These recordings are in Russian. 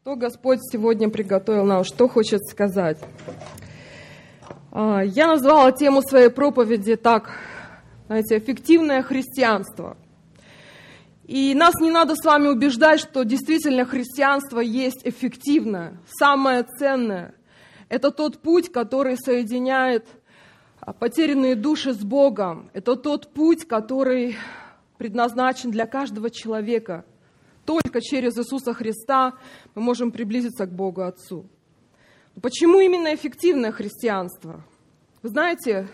Что Господь сегодня приготовил нам, что хочет сказать? Я назвала тему своей проповеди так, знаете, эффективное христианство. И нас не надо с вами убеждать, что действительно христианство есть эффективное, самое ценное. Это тот путь, который соединяет потерянные души с Богом. Это тот путь, который предназначен для каждого человека. Только через Иисуса Христа мы можем приблизиться к Богу Отцу. Почему именно эффективное христианство? Вы знаете,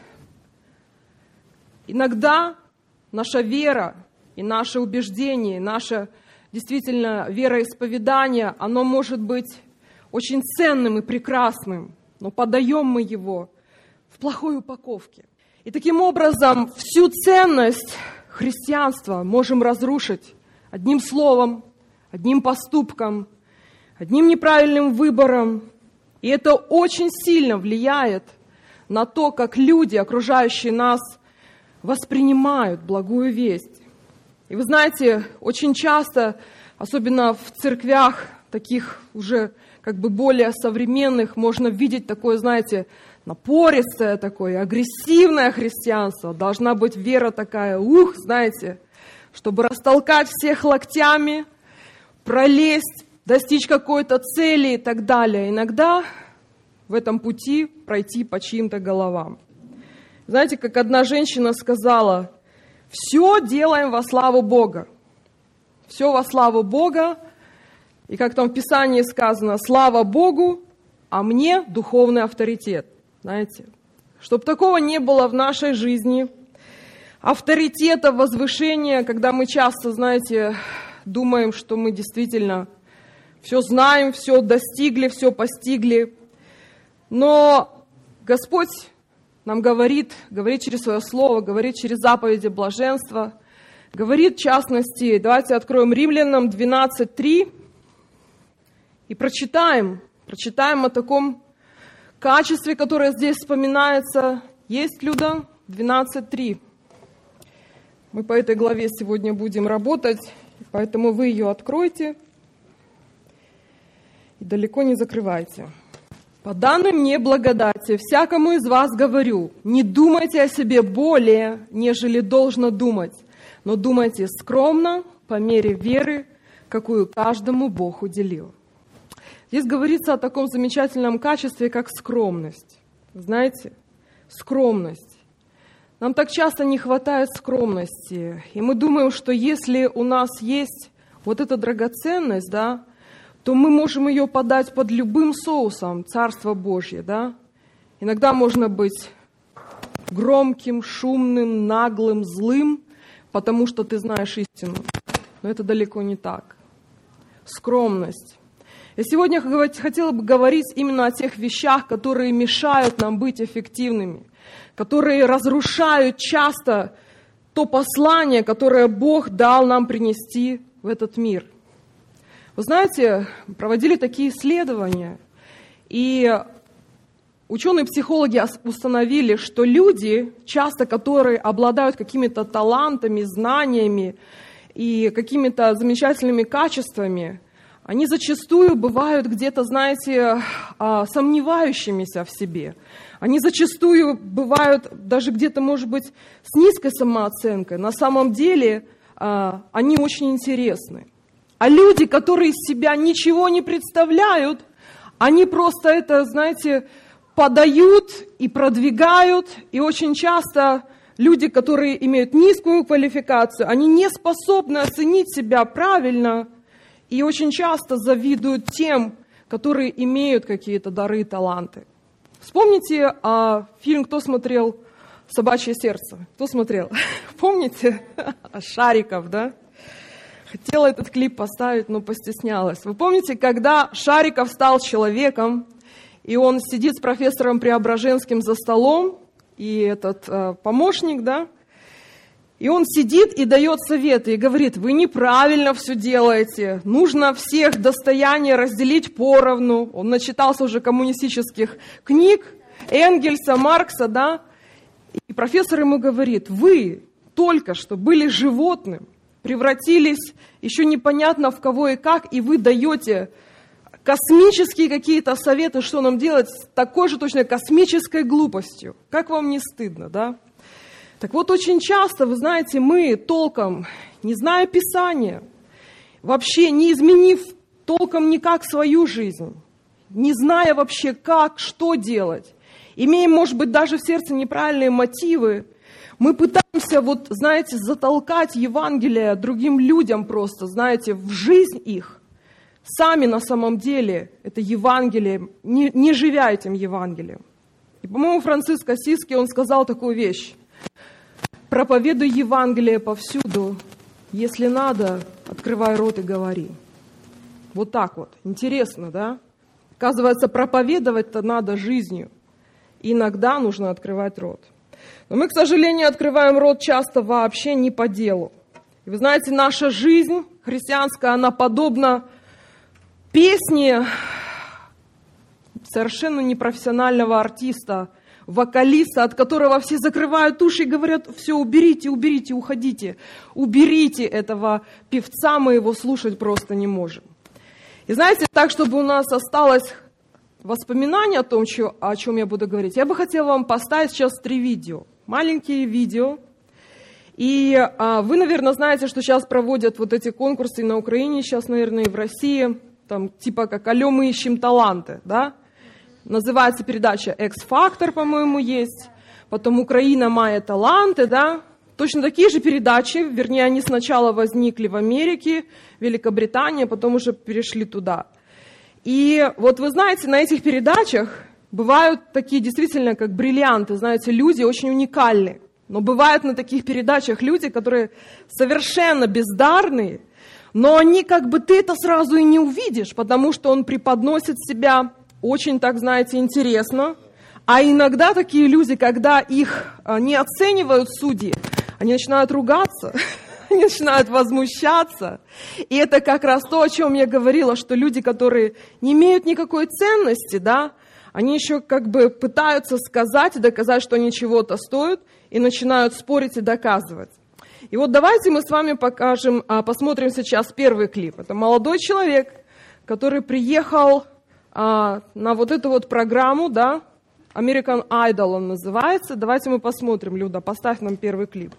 иногда наша вера и наше убеждение, наше действительно вероисповедание, оно может быть очень ценным и прекрасным, но подаем мы его в плохой упаковке. И таким образом всю ценность христианства можем разрушить одним словом, одним поступком, одним неправильным выбором. И это очень сильно влияет на то, как люди, окружающие нас, воспринимают благую весть. И вы знаете, очень часто, особенно в церквях, таких уже как бы более современных, можно видеть такое, знаете, напористое такое, агрессивное христианство. Должна быть вера такая, знаете, чтобы растолкать всех локтями, пролезть, достичь какой-то цели и так далее. Иногда в этом пути пройти по чьим-то головам. Знаете, как одна женщина сказала, все делаем во славу Бога. Все во славу Бога. И как там в Писании сказано, слава Богу, а мне духовный авторитет. Знаете, чтобы такого не было в нашей жизни, авторитета, возвышения, когда мы часто, знаете, думаем, что мы действительно все знаем, все достигли, все постигли. Но Господь нам говорит через свое слово, говорит через заповеди блаженства, говорит, в частности, давайте откроем Римлянам 12:3 и прочитаем о таком качестве, которое здесь вспоминается. Есть, Люда? 12:3. Мы по этой главе сегодня будем работать, поэтому вы ее откройте и далеко не закрывайте. «По данной мне благодати всякому из вас говорю, не думайте о себе более, нежели должно думать, но думайте скромно, по мере веры, какую каждому Бог уделил». Здесь говорится о таком замечательном качестве, как скромность. Знаете, скромность. Нам так часто не хватает скромности, и мы думаем, что если у нас есть вот эта драгоценность, да, то мы можем ее подать под любым соусом Царства Божье, да. Иногда можно быть громким, шумным, наглым, злым, потому что ты знаешь истину. Но это далеко не так. Скромность. Я сегодня хотела бы говорить именно о тех вещах, которые мешают нам быть эффективными, которые разрушают часто то послание, которое Бог дал нам принести в этот мир. Вы знаете, проводили такие исследования, и ученые-психологи установили, что люди, часто которые обладают какими-то талантами, знаниями и какими-то замечательными качествами, они зачастую бывают где-то, знаете, сомневающимися в себе. Они зачастую бывают даже где-то, может быть, с низкой самооценкой. На самом деле они очень интересны. А люди, которые из себя ничего не представляют, они просто это, знаете, подают и продвигают. И очень часто люди, которые имеют низкую квалификацию, они не способны оценить себя правильно и очень часто завидуют тем, которые имеют какие-то дары и таланты. Вспомните фильм «Кто смотрел «Собачье сердце»?» Кто смотрел? Помните? Шариков, да? Хотела этот клип поставить, но постеснялась. Вы помните, когда Шариков стал человеком, и он сидит с профессором Преображенским за столом, и этот помощник, да, и он сидит и дает советы, и говорит, вы неправильно все делаете, нужно всех достояния разделить поровну. Он начитался уже коммунистических книг, Энгельса, Маркса, да, и профессор ему говорит, вы только что были животным, превратились еще непонятно в кого и как, и вы даете космические какие-то советы, что нам делать, с такой же точно космической глупостью. Как вам не стыдно, да? Так вот, очень часто, вы знаете, мы толком, не зная Писания, вообще не изменив толком никак свою жизнь, не зная вообще как, что делать, имея, может быть, даже в сердце неправильные мотивы, мы пытаемся, вот, знаете, затолкать Евангелие другим людям просто, знаете, в жизнь их. Сами на самом деле это Евангелие, не живя этим Евангелием. И, по-моему, Франциск Ассизский, он сказал такую вещь. «Проповедуй Евангелие повсюду, если надо, открывай рот и говори». Вот так вот. Интересно, да? Оказывается, проповедовать-то надо жизнью. И иногда нужно открывать рот. Но мы, к сожалению, открываем рот часто вообще не по делу. И вы знаете, наша жизнь христианская, она подобна песне совершенно непрофессионального артиста, вокалиста, от которого все закрывают уши и говорят: все, уберите, уберите, уходите, уберите этого певца, мы его слушать просто не можем. И знаете, так, чтобы у нас осталось воспоминание о том, о чем я буду говорить, я бы хотела вам поставить сейчас 3 видео, маленькие видео. И вы, наверное, знаете, что сейчас проводят вот эти конкурсы на Украине, сейчас, наверное, и в России, там типа как «Алло, мы ищем таланты», да? Называется передача «X-Factor», по-моему, есть. Потом «Украина має таланты», да? Точно такие же передачи, вернее, они сначала возникли в Америке, Великобритании, потом уже перешли туда. И вот вы знаете, на этих передачах бывают такие действительно как бриллианты, знаете, люди очень уникальные. Но бывают на таких передачах люди, которые совершенно бездарные, но они как бы ты это сразу и не увидишь, потому что он преподносит себя очень, так знаете, интересно. А иногда такие люди, когда их не оценивают судьи, они начинают ругаться, они начинают возмущаться. И это как раз то, о чем я говорила, что люди, которые не имеют никакой ценности, да, они еще как бы пытаются сказать и доказать, что они чего-то стоят, и начинают спорить и доказывать. И вот давайте мы с вами посмотрим сейчас первый клип. Это молодой человек, который приехал на вот эту вот программу, да, American Idol он называется. Давайте мы посмотрим, Люда, поставь нам первый клип.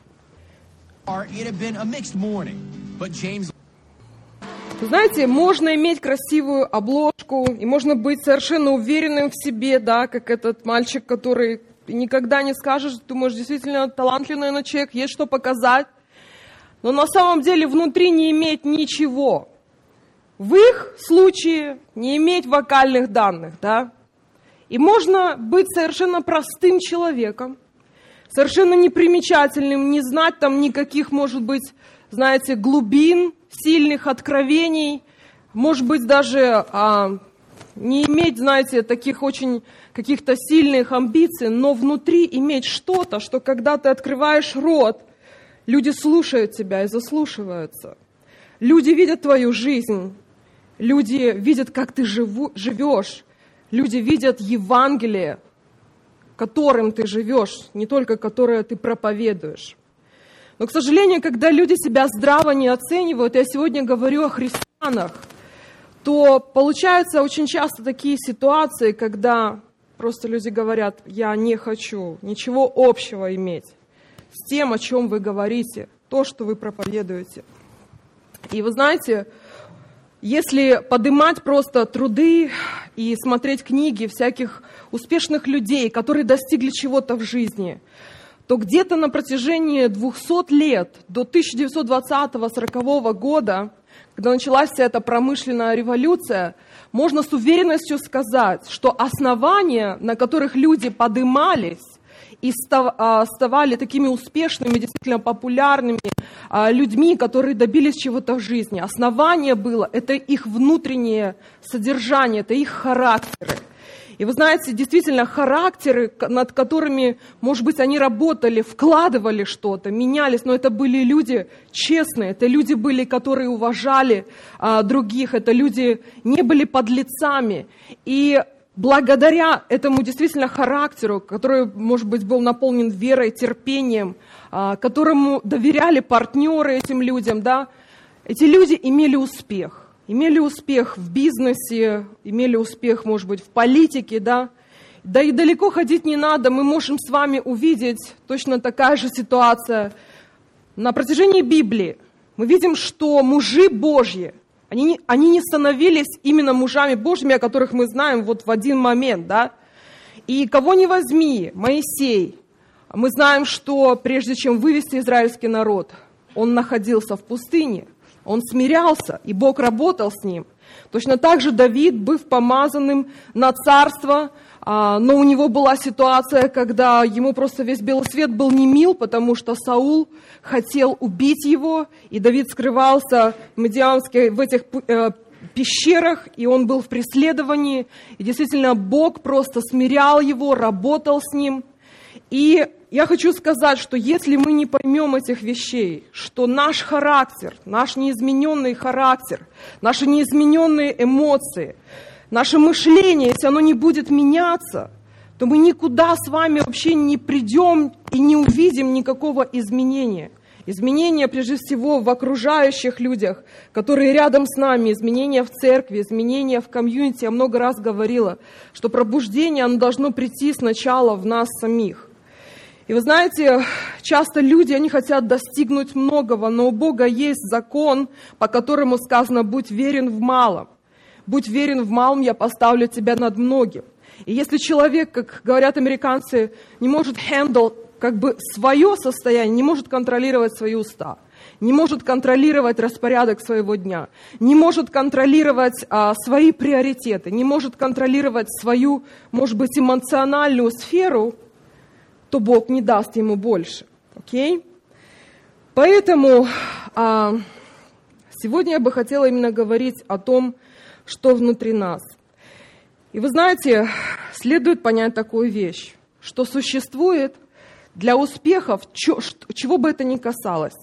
Вы знаете, можно иметь красивую обложку, и можно быть совершенно уверенным в себе, да, как этот мальчик, который никогда не скажешь, ты можешь действительно талантливый, наверное, человек, есть что показать, но на самом деле внутри не иметь ничего. В их случае не иметь вокальных данных, да. И можно быть совершенно простым человеком, совершенно непримечательным, не знать там никаких, может быть, знаете, глубин, сильных откровений, может быть, даже не иметь, знаете, таких очень каких-то сильных амбиций, но внутри иметь что-то, что когда ты открываешь рот, люди слушают тебя и заслушиваются. Люди видят твою жизнь, люди видят, как ты живешь, люди видят Евангелие, которым ты живешь, не только которое ты проповедуешь. Но, к сожалению, когда люди себя здраво не оценивают, я сегодня говорю о христианах, то получаются очень часто такие ситуации, когда просто люди говорят: я не хочу ничего общего иметь с тем, о чем вы говорите, то, что вы проповедуете. И вы знаете, если поднимать просто труды и смотреть книги всяких успешных людей, которые достигли чего-то в жизни, то где-то на протяжении 200 лет, до 1920-40 года, когда началась вся эта промышленная революция, можно с уверенностью сказать, что основания, на которых люди поднимались и ставали такими успешными, действительно популярными людьми, которые добились чего-то в жизни, основание было, это их внутреннее содержание, это их характеры. И вы знаете, действительно, характеры, над которыми, может быть, они работали, вкладывали что-то, менялись, но это были люди честные, это люди были, которые уважали других, это люди не были подлецами. И благодаря этому действительно характеру, который, может быть, был наполнен верой, терпением, которому доверяли партнеры этим людям, да, эти люди имели успех. имели успех в бизнесе, имели успех, может быть, в политике, да. Да и далеко ходить не надо, мы можем с вами увидеть точно такая же ситуация на протяжении Библии. Мы видим, что мужи Божьи, они не становились именно мужами Божьими, о которых мы знаем вот в один момент, да. И кого ни возьми, Моисей, мы знаем, что прежде чем вывести израильский народ, он находился в пустыне, он смирялся, и Бог работал с ним. Точно так же Давид, быв помазанным на царство, но у него была ситуация, когда ему просто весь белый свет был не мил, потому что Саул хотел убить его, и Давид скрывался в этих пещерах, и он был в преследовании, и действительно Бог просто смирял его, работал с ним. И я хочу сказать, что если мы не поймем этих вещей, что наш характер, наш неизмененный характер, наши неизмененные эмоции, наше мышление, если оно не будет меняться, то мы никуда с вами вообще не придем и не увидим никакого изменения. Изменения, прежде всего, в окружающих людях, которые рядом с нами, изменения в церкви, изменения в комьюнити. Я много раз говорила, что пробуждение, оно должно прийти сначала в нас самих. И вы знаете, часто люди, они хотят достигнуть многого, но у Бога есть закон, по которому сказано: будь верен в малом. Будь верен в малом, я поставлю тебя над многим. И если человек, как говорят американцы, не может handle свое состояние, не может контролировать свои уста, не может контролировать распорядок своего дня, не может контролировать свои приоритеты, не может контролировать свою, может быть, эмоциональную сферу, то Бог не даст ему больше. Окей? Поэтому сегодня я бы хотела именно говорить о том, что внутри нас. И вы знаете, следует понять такую вещь, что существует для успехов, чего бы это ни касалось.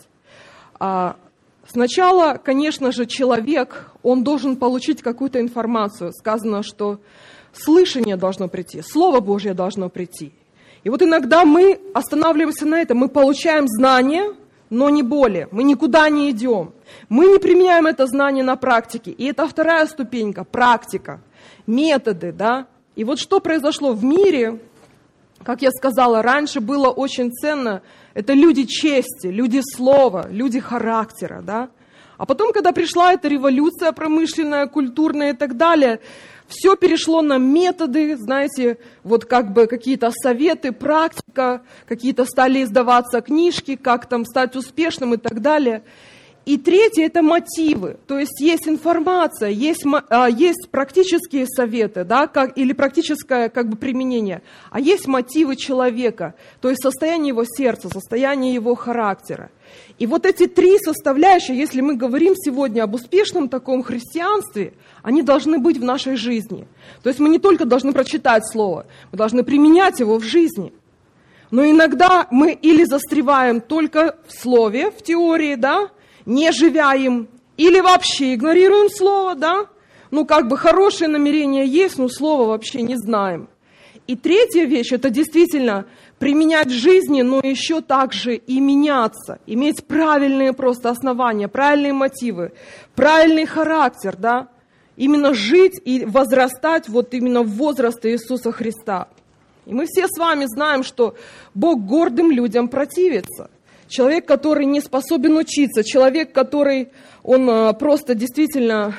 Сначала, конечно же, человек, он должен получить какую-то информацию. Сказано, что слышание должно прийти, Слово Божье должно прийти. И вот иногда мы останавливаемся на этом, мы получаем знания, но не более, мы никуда не идем. Мы не применяем это знание на практике. И это вторая ступенька, практика, методы, да. И вот что произошло в мире, как я сказала, раньше было очень ценно, это люди чести, люди слова, люди характера, да. А потом, когда пришла эта революция промышленная, культурная и так далее, все перешло на методы, знаете, вот как бы какие-то советы, практика, какие-то стали издаваться книжки, как там стать успешным и так далее. И третье – это мотивы, то есть информация, есть практические советы, да, или практическое применение, а есть мотивы человека, то есть состояние его сердца, состояние его характера. И вот эти три составляющие, если мы говорим сегодня об успешном таком христианстве, они должны быть в нашей жизни. То есть мы не только должны прочитать Слово, мы должны применять его в жизни. Но иногда мы или застреваем только в Слове, в теории, да, не живя им, или вообще игнорируем Слово, да? Хорошее намерение есть, но Слово вообще не знаем. И третья вещь, это действительно применять в жизни, но еще также и меняться, иметь правильные просто основания, правильные мотивы, правильный характер, да? Именно жить и возрастать вот именно в возраст Иисуса Христа. И мы все с вами знаем, что Бог гордым людям противится. Человек, который не способен учиться, человек, который, он просто действительно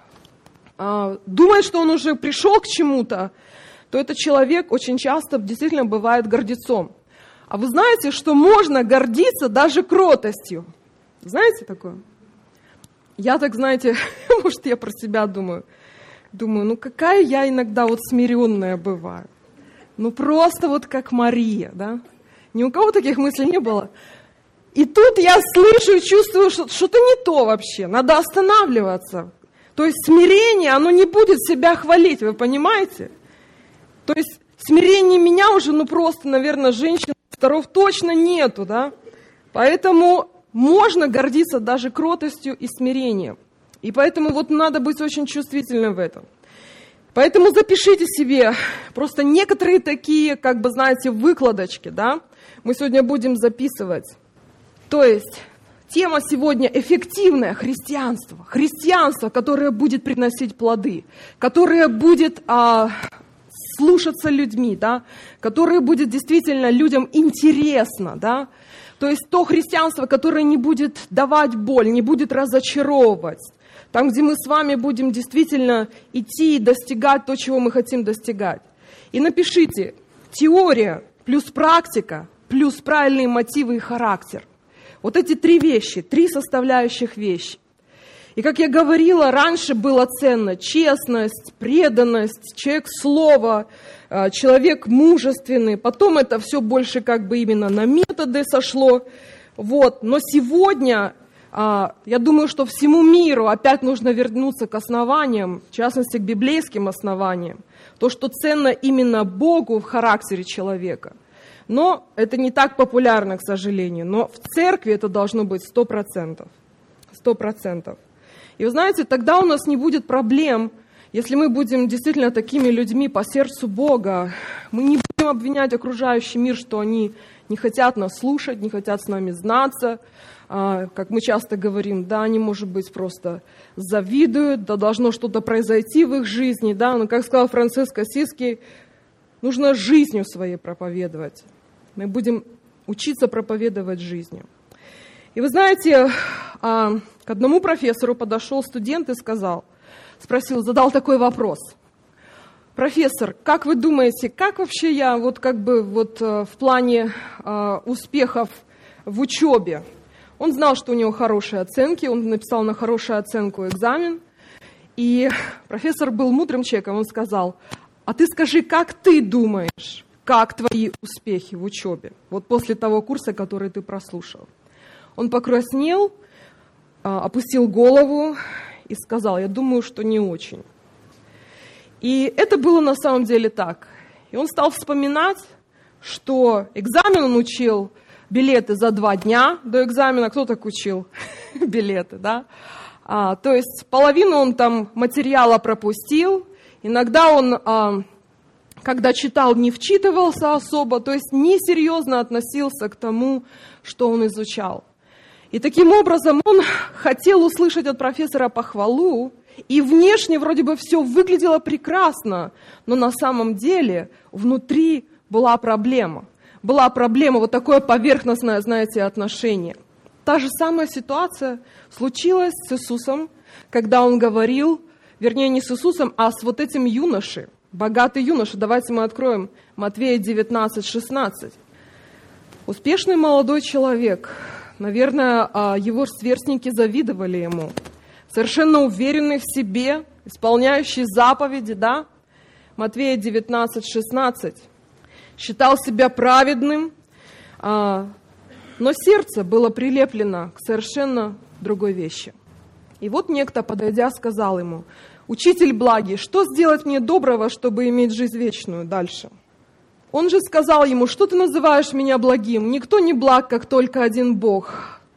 думает, что он уже пришел к чему-то, то этот человек очень часто действительно бывает гордецом. А вы знаете, что можно гордиться даже кротостью? Знаете такое? Я так, знаете, может, я про себя думаю, какая я иногда вот смиренная бываю. Просто вот как Мария, да? Ни у кого таких мыслей не было. И тут я слышу и чувствую, что что-то не то вообще, надо останавливаться. То есть смирение, оно не будет себя хвалить, вы понимаете? То есть смирение меня уже, просто, наверное, женщин, старов точно нету, да? Поэтому можно гордиться даже кротостью и смирением. И поэтому вот надо быть очень чувствительным в этом. Поэтому запишите себе просто некоторые такие, выкладочки, да? Мы сегодня будем записывать. То есть тема сегодня эффективное христианство. Христианство, которое будет приносить плоды, которое будет слушаться людьми, да, которое будет действительно людям интересно, да. То есть то христианство, которое не будет давать боль, не будет разочаровывать. Там, где мы с вами будем действительно идти и достигать то, чего мы хотим достигать. И напишите: теория плюс практика плюс правильные мотивы и характер. Вот эти три вещи, три составляющих вещи. И как я говорила, раньше было ценно честность, преданность, человек слова, человек мужественный. Потом это все больше как бы именно на методы сошло. Вот. Но сегодня, я думаю, что всему миру опять нужно вернуться к основаниям, в частности, к библейским основаниям. То, что ценно именно Богу в характере человека. Но это не так популярно, к сожалению. Но в церкви это должно быть 100%. 100%. И вы знаете, тогда у нас не будет проблем, если мы будем действительно такими людьми по сердцу Бога. Мы не будем обвинять окружающий мир, что они не хотят нас слушать, не хотят с нами знаться. Как мы часто говорим, да, они, может быть, просто завидуют, да, должно что-то произойти в их жизни. Да. Но, как сказал Франциск Ассизский, нужно жизнью своей проповедовать. Мы будем учиться проповедовать жизнью. И вы знаете, к одному профессору подошел студент и задал такой вопрос. Профессор, как вы думаете, как вообще я в плане успехов в учебе? Он знал, что у него хорошие оценки, он написал на хорошую оценку экзамен. И профессор был мудрым человеком, он сказал: а ты скажи, как ты думаешь, как твои успехи в учебе? Вот после того курса, который ты прослушал. Он покраснел, опустил голову и сказал: я думаю, что не очень. И это было на самом деле так. И он стал вспоминать, что экзамен он учил, билеты за 2 дня до экзамена. Кто так учил билеты, да? То есть половину он там материала пропустил. Иногда он, когда читал, не вчитывался особо, то есть несерьезно относился к тому, что он изучал. И таким образом он хотел услышать от профессора похвалу, и внешне вроде бы все выглядело прекрасно, но на самом деле внутри была проблема. Была проблема, вот такое поверхностное, знаете, отношение. Та же самая ситуация случилась с Иисусом, когда он говорил, вернее, не с Иисусом, а с вот этим юношей, богатый юноша. Давайте мы откроем Матвея 19:16. Успешный молодой человек, наверное, его сверстники завидовали ему, совершенно уверенный в себе, исполняющий заповеди, да? Матвея 19:16. Считал себя праведным, но сердце было прилеплено к совершенно другой вещи. И вот некто, подойдя, сказал ему: «Учитель благий, что сделать мне доброго, чтобы иметь жизнь вечную?» Дальше. Он же сказал ему: «Что ты называешь меня благим? Никто не благ, как только один Бог.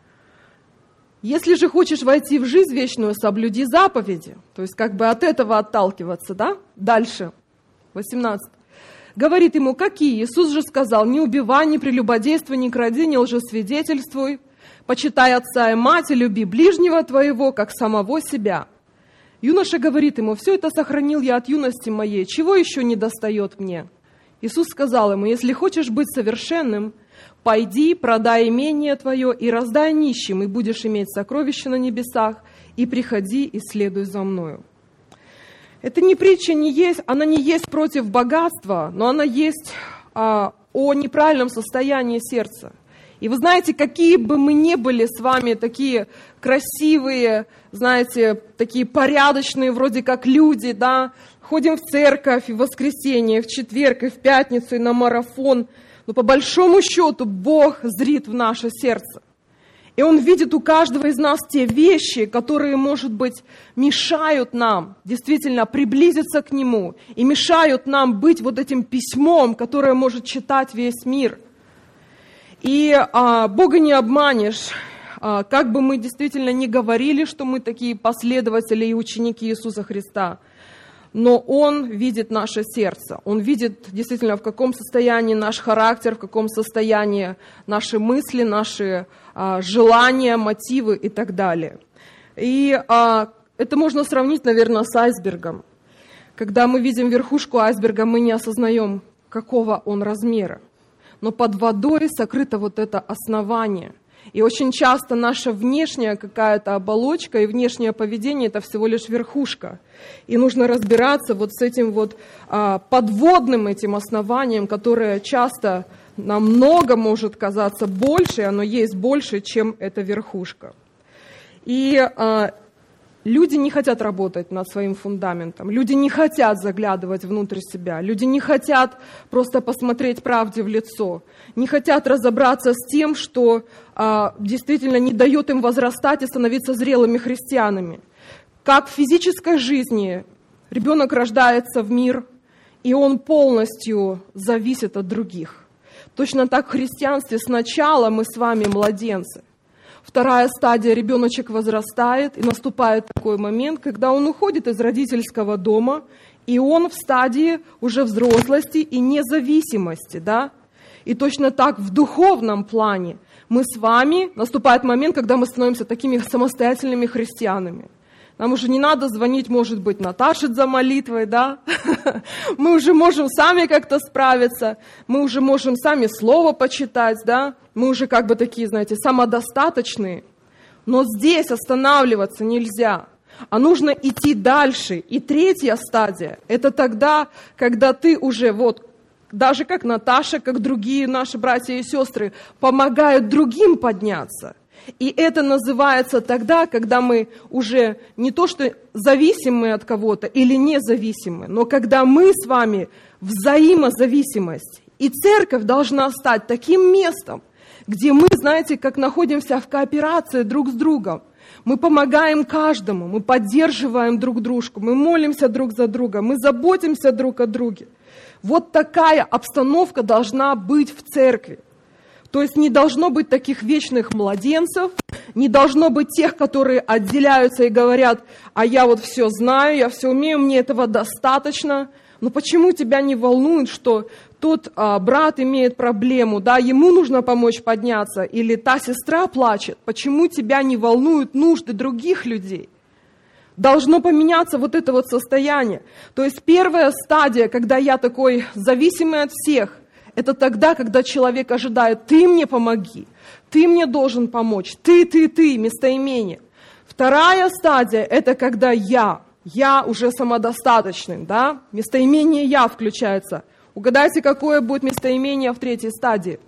Если же хочешь войти в жизнь вечную, соблюди заповеди». То есть как бы от этого отталкиваться, да? Дальше, 18. Говорит ему: «Какие?» Иисус же сказал: «Не убивай, не прелюбодействуй, не кради, не лжесвидетельствуй, почитай отца и мать, и люби ближнего твоего, как самого себя». Юноша говорит ему: «Все это сохранил я от юности моей, чего еще не достает мне?» Иисус сказал ему: «Если хочешь быть совершенным, пойди, продай имение твое и раздай нищим, и будешь иметь сокровища на небесах, и приходи и следуй за мною». Эта притча она не есть против богатства, но она есть о неправильном состоянии сердца. И вы знаете, какие бы мы ни были с вами такие красивые, знаете, такие порядочные вроде как люди, да, ходим в церковь и в воскресенье, и в четверг, и в пятницу, и на марафон, но по большому счету Бог зрит в наше сердце. И Он видит у каждого из нас те вещи, которые, может быть, мешают нам действительно приблизиться к Нему и мешают нам быть вот этим письмом, которое может читать весь мир. И Бога не обманешь, как бы мы действительно не говорили, что мы такие последователи и ученики Иисуса Христа. но Он видит наше сердце. Он видит действительно, в каком состоянии наш характер, в каком состоянии наши мысли, наши желания, мотивы и так далее. И это можно сравнить, наверное, с айсбергом. Когда мы видим верхушку айсберга, мы не осознаем, какого он размера. Но под водой сокрыто вот это основание. И очень часто наша внешняя какая-то оболочка и внешнее поведение – это всего лишь верхушка. И нужно разбираться вот с этим вот подводным этим основанием, которое часто намного может казаться больше, оно есть больше, чем эта верхушка. И люди не хотят работать над своим фундаментом, люди не хотят заглядывать внутрь себя, люди не хотят просто посмотреть правде в лицо, не хотят разобраться с тем, что действительно не дает им возрастать и становиться зрелыми христианами. Как в физической жизни ребенок рождается в мир, и он полностью зависит от других. Точно так в христианстве сначала мы с вами младенцы. Вторая стадия, ребеночек возрастает, и наступает такой момент, когда он уходит из родительского дома, и он в стадии уже взрослости и независимости, да? И точно так в духовном плане мы с вами, наступает момент, когда мы становимся такими самостоятельными христианами. Нам уже не надо звонить, может быть, Наташе за молитвой, да? Мы уже можем сами как-то справиться, мы уже можем сами слово почитать, да? Мы уже как бы такие, знаете, самодостаточные. Но здесь останавливаться нельзя, а нужно идти дальше. И третья стадия – это тогда, когда ты уже вот, даже как Наташа, как другие наши братья и сестры, помогают другим подняться. И это называется тогда, когда мы уже не то, что зависимы от кого-то или независимы, но когда мы с вами взаимозависимость. И церковь должна стать таким местом, где мы, знаете, как находимся в кооперации друг с другом. Мы помогаем каждому, мы поддерживаем друг дружку, мы молимся друг за друга, мы заботимся друг о друге. Вот такая обстановка должна быть в церкви. То есть не должно быть таких вечных младенцев, не должно быть тех, которые отделяются и говорят, а я вот все знаю, я все умею, мне этого достаточно. Но почему тебя не волнует, что тот брат имеет проблему, да, ему нужно помочь подняться, или та сестра плачет? Почему тебя не волнуют нужды других людей? Должно поменяться вот это вот состояние. То есть первая стадия, когда я такой зависимый от всех, это тогда, когда человек ожидает, ты мне помоги, ты мне должен помочь, ты, местоимение. Вторая стадия, это когда я уже самодостаточный, да, местоимение я включается. Угадайте, какое будет местоимение в третьей стадии?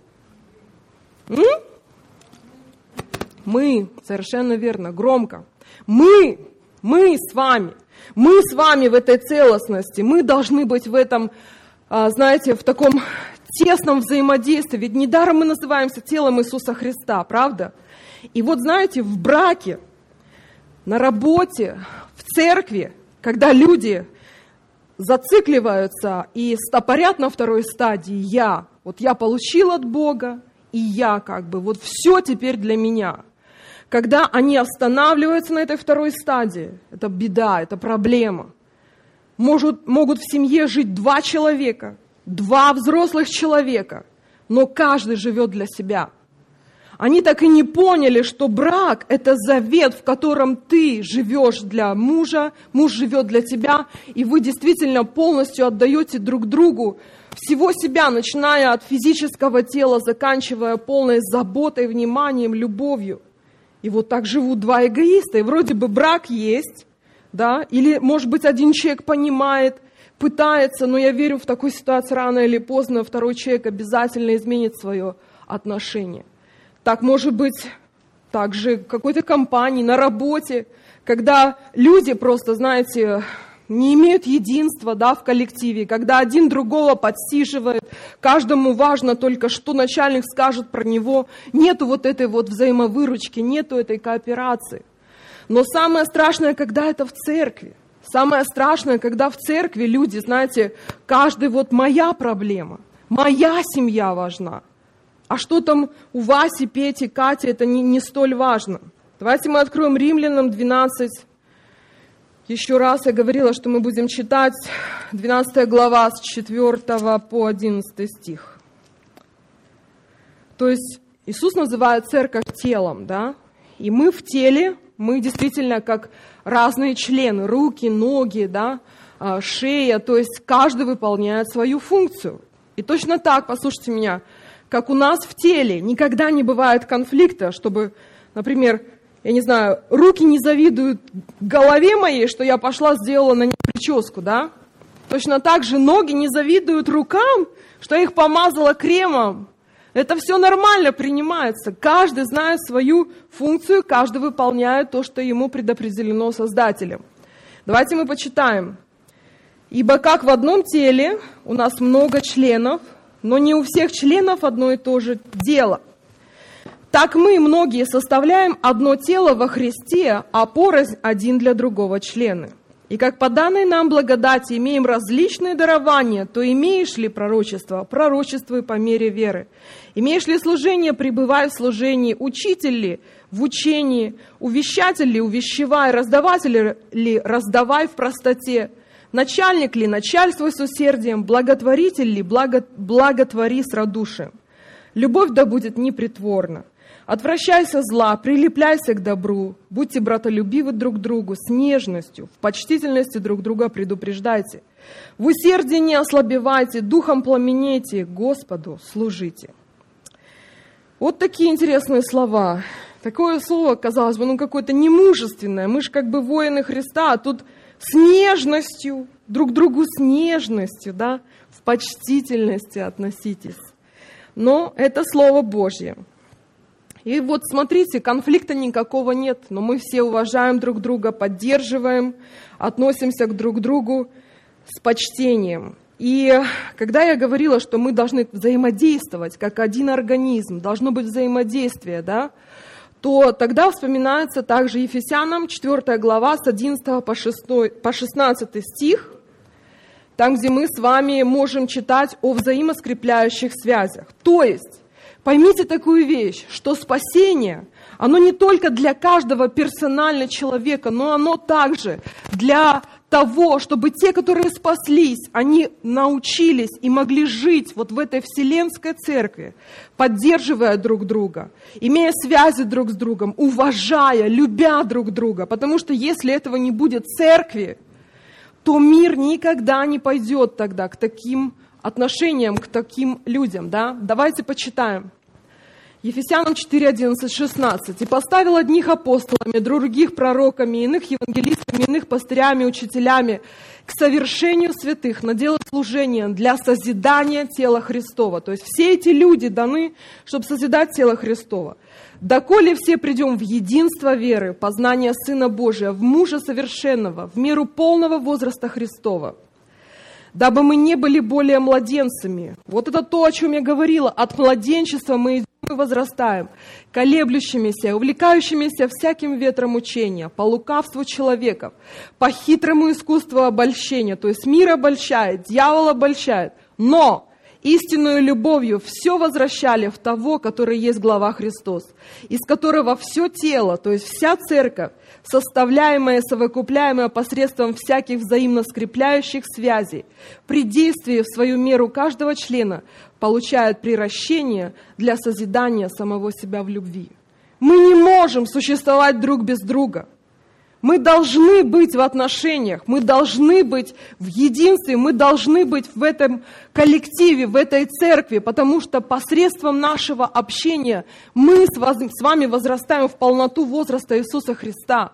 Мы, совершенно верно, громко. Мы с вами в этой целостности, мы должны быть в этом, знаете, в таком тесном взаимодействии, ведь недаром мы называемся телом Иисуса Христа, правда? И вот знаете, в браке, на работе, в церкви, когда люди зацикливаются и стопорят на второй стадии я получил от Бога, и я как бы, вот все теперь для меня. Когда они останавливаются на этой второй стадии, это беда, это проблема. Могут в семье жить 2 человека, 2 взрослых человека, но каждый живет для себя. Они так и не поняли, что брак – это завет, в котором ты живешь для мужа, муж живет для тебя, и вы действительно полностью отдаете друг другу всего себя, начиная от физического тела, заканчивая полной заботой, вниманием, любовью. И вот так живут 2 эгоиста, и вроде бы брак есть, да, или, может быть, один человек понимает, пытается, но я верю, в такой ситуации рано или поздно второй человек обязательно изменит свое отношение. Так может быть также в какой-то компании, на работе, когда люди просто, знаете, не имеют единства, да, в коллективе, когда один другого подсиживает, каждому важно только, что начальник скажет про него, нету вот этой вот взаимовыручки, нету этой кооперации. Но самое страшное, когда это в церкви. Самое страшное, когда в церкви люди, знаете, каждый вот моя проблема, моя семья важна. А что там у Васи, Пети, Кати, это не столь важно. Давайте мы откроем Римлянам 12, Еще раз я говорила, что мы будем читать 12 глава с 4 по 11 стих. То есть Иисус называет церковь телом, да? И мы в теле, мы действительно как разные члены, руки, ноги, да, шея, то есть каждый выполняет свою функцию. И точно так, послушайте меня, как у нас в теле никогда не бывает конфликта, чтобы, например, я не знаю, руки не завидуют голове моей, что я пошла, сделала на ней прическу, да? Точно так же ноги не завидуют рукам, что я их помазала кремом. Это все нормально принимается. Каждый знает свою функцию, каждый выполняет то, что ему предопределено Создателем. Давайте мы почитаем. «Ибо как в одном теле у нас много членов, но не у всех членов одно и то же дело. Так мы, многие, составляем одно тело во Христе, а порознь один для другого члены. И как по данной нам благодати имеем различные дарования, то имеешь ли пророчество, пророчествуй по мере веры. Имеешь ли служение, пребывай в служении, учитель ли, в учении, увещатель ли, увещевай, раздаватель ли, раздавай в простоте, начальник ли, начальствуй с усердием, благотворитель ли, благотвори с радушием. Любовь да будет непритворна. Отвращайся зла, прилепляйся к добру, будьте братолюбивы друг другу с нежностью, в почтительности друг друга предупреждайте. В усердии не ослабевайте, духом пламенейте, Господу служите». Вот такие интересные слова. Такое слово, казалось бы, какое-то немужественное. Мы же как бы воины Христа, а тут с нежностью, друг к другу с нежностью, да, в почтительности относитесь. Но это Слово Божье. И вот смотрите, конфликта никакого нет, но мы все уважаем друг друга, поддерживаем, относимся друг к другу с почтением. И когда я говорила, что мы должны взаимодействовать как один организм, должно быть взаимодействие, да, то тогда вспоминается также Ефесянам 4 глава с 11 по 16 стих, там, где мы с вами можем читать о взаимоскрепляющих связях. То есть, поймите такую вещь, что спасение, оно не только для каждого персонально человека, но оно также для того, чтобы те, которые спаслись, они научились и могли жить вот в этой вселенской церкви, поддерживая друг друга, имея связи друг с другом, уважая, любя друг друга. Потому что если этого не будет церкви, то мир никогда не пойдет тогда к таким отношениям, к таким людям. Да? Давайте почитаем. Ефесянам 4, 11, 16. «И поставил одних апостолами, других пророками, иных евангелистами, иных пастырями, учителями к совершению святых на дело служения для созидания тела Христова». То есть все эти люди даны, чтобы созидать тело Христова. «Доколе все придем в единство веры, познание Сына Божия, в мужа совершенного, в меру полного возраста Христова, дабы мы не были более младенцами». Вот это то, о чем я говорила. От младенчества мы идем и возрастаем, колеблющимися, увлекающимися всяким ветром учения, по лукавству человеков, по хитрому искусству обольщения. То есть мир обольщает, дьявол обольщает, но истинную любовью все возвращали в того, который есть глава Христос, из которого все тело, то есть вся церковь, составляемая, совокупляемая посредством всяких взаимно скрепляющих связей, при действии в свою меру каждого члена получает приращение для созидания самого себя в любви. Мы не можем существовать друг без друга. Мы должны быть в отношениях, мы должны быть в единстве, мы должны быть в этом коллективе, в этой церкви, потому что посредством нашего общения мы с вами возрастаем в полноту возраста Иисуса Христа.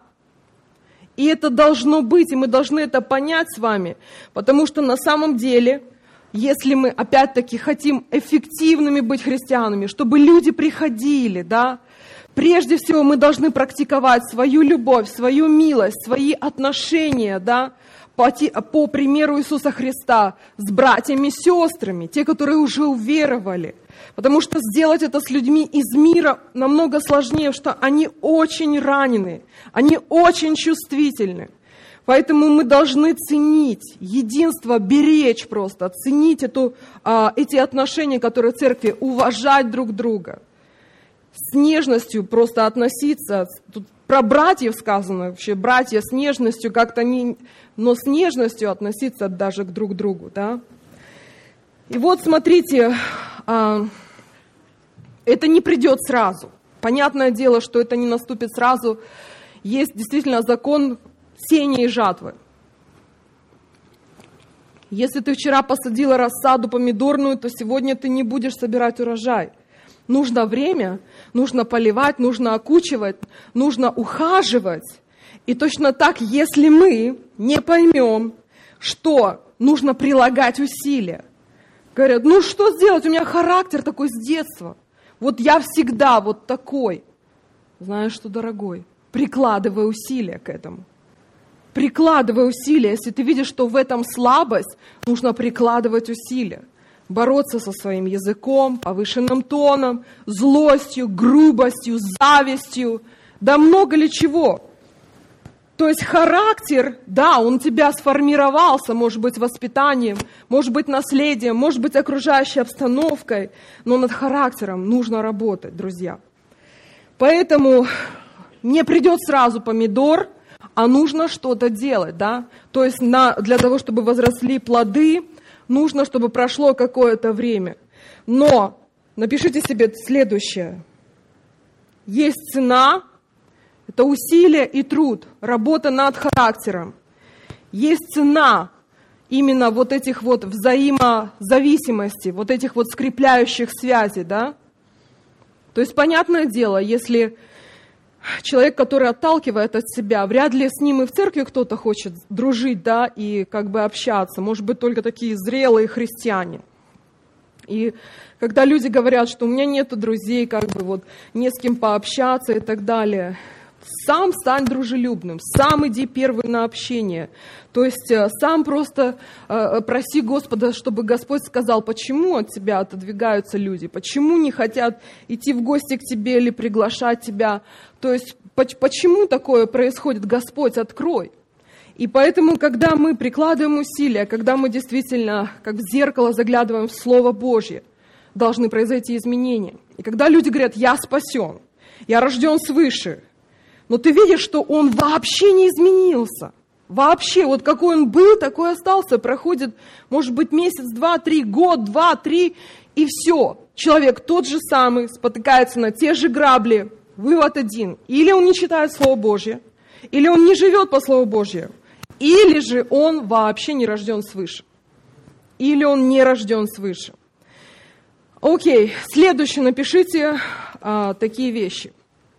И это должно быть, и мы должны это понять с вами, потому что на самом деле, если мы опять-таки хотим эффективными быть христианами, чтобы люди приходили, да, прежде всего мы должны практиковать свою любовь, свою милость, свои отношения, да, по примеру Иисуса Христа с братьями и сестрами, те, которые уже уверовали. Потому что сделать это с людьми из мира намного сложнее, что они очень ранены, они очень чувствительны. Поэтому мы должны ценить единство, беречь просто, ценить эти отношения, которые в церкви, уважать друг друга. С нежностью просто относиться. Тут про братьев сказано, вообще братья с нежностью как-то но с нежностью относиться даже друг к другу, да. И вот смотрите, это не придет сразу. Понятное дело, что это не наступит сразу. Есть действительно закон сеяния и жатвы. Если ты вчера посадила рассаду помидорную, то сегодня ты не будешь собирать урожай. Нужно время, нужно поливать, нужно окучивать, нужно ухаживать. И точно так, если мы не поймем, что нужно прилагать усилия. Говорят, ну что сделать, у меня характер такой с детства. Вот я всегда вот такой. Знаешь что, дорогой, прикладывай усилия к этому. Прикладывай усилия. Если ты видишь, что в этом слабость, нужно прикладывать усилия. Бороться со своим языком, повышенным тоном, злостью, грубостью, завистью, да много ли чего. То есть характер, да, он у тебя сформировался, может быть, воспитанием, может быть, наследием, может быть, окружающей обстановкой, но над характером нужно работать, друзья. Поэтому не придет сразу помидор, а нужно что-то делать, да. То есть для того, чтобы возросли плоды, нужно, чтобы прошло какое-то время. Но напишите себе следующее. Есть цена. Это усилие и труд, работа над характером. Есть цена именно вот этих вот взаимозависимостей, вот этих вот скрепляющих связей, да? То есть, понятное дело, если человек, который отталкивает от себя, вряд ли с ним и в церкви кто-то хочет дружить, да, и как бы общаться. Может быть, только такие зрелые христиане. И когда люди говорят, что у меня нет друзей, как бы вот не с кем пообщаться и так далее, сам стань дружелюбным, сам иди первый на общение. То есть сам просто проси Господа, чтобы Господь сказал, почему от тебя отодвигаются люди, почему не хотят идти в гости к тебе или приглашать тебя. То есть почему такое происходит, Господь, открой. И поэтому, когда мы прикладываем усилия, когда мы действительно, как в зеркало, заглядываем в Слово Божье, должны произойти изменения. И когда люди говорят, я спасен, я рожден свыше, но ты видишь, что он вообще не изменился. Вообще, вот какой он был, такой остался. Проходит, может быть, месяц, 2, 3, год, 2, 3, и все. Человек тот же самый, спотыкается на те же грабли. Вывод один. Или он не читает Слово Божье, или он не живет по Слову Божьему, или же он вообще не рожден свыше. Или он не рожден свыше. Окей, следующее напишите такие вещи.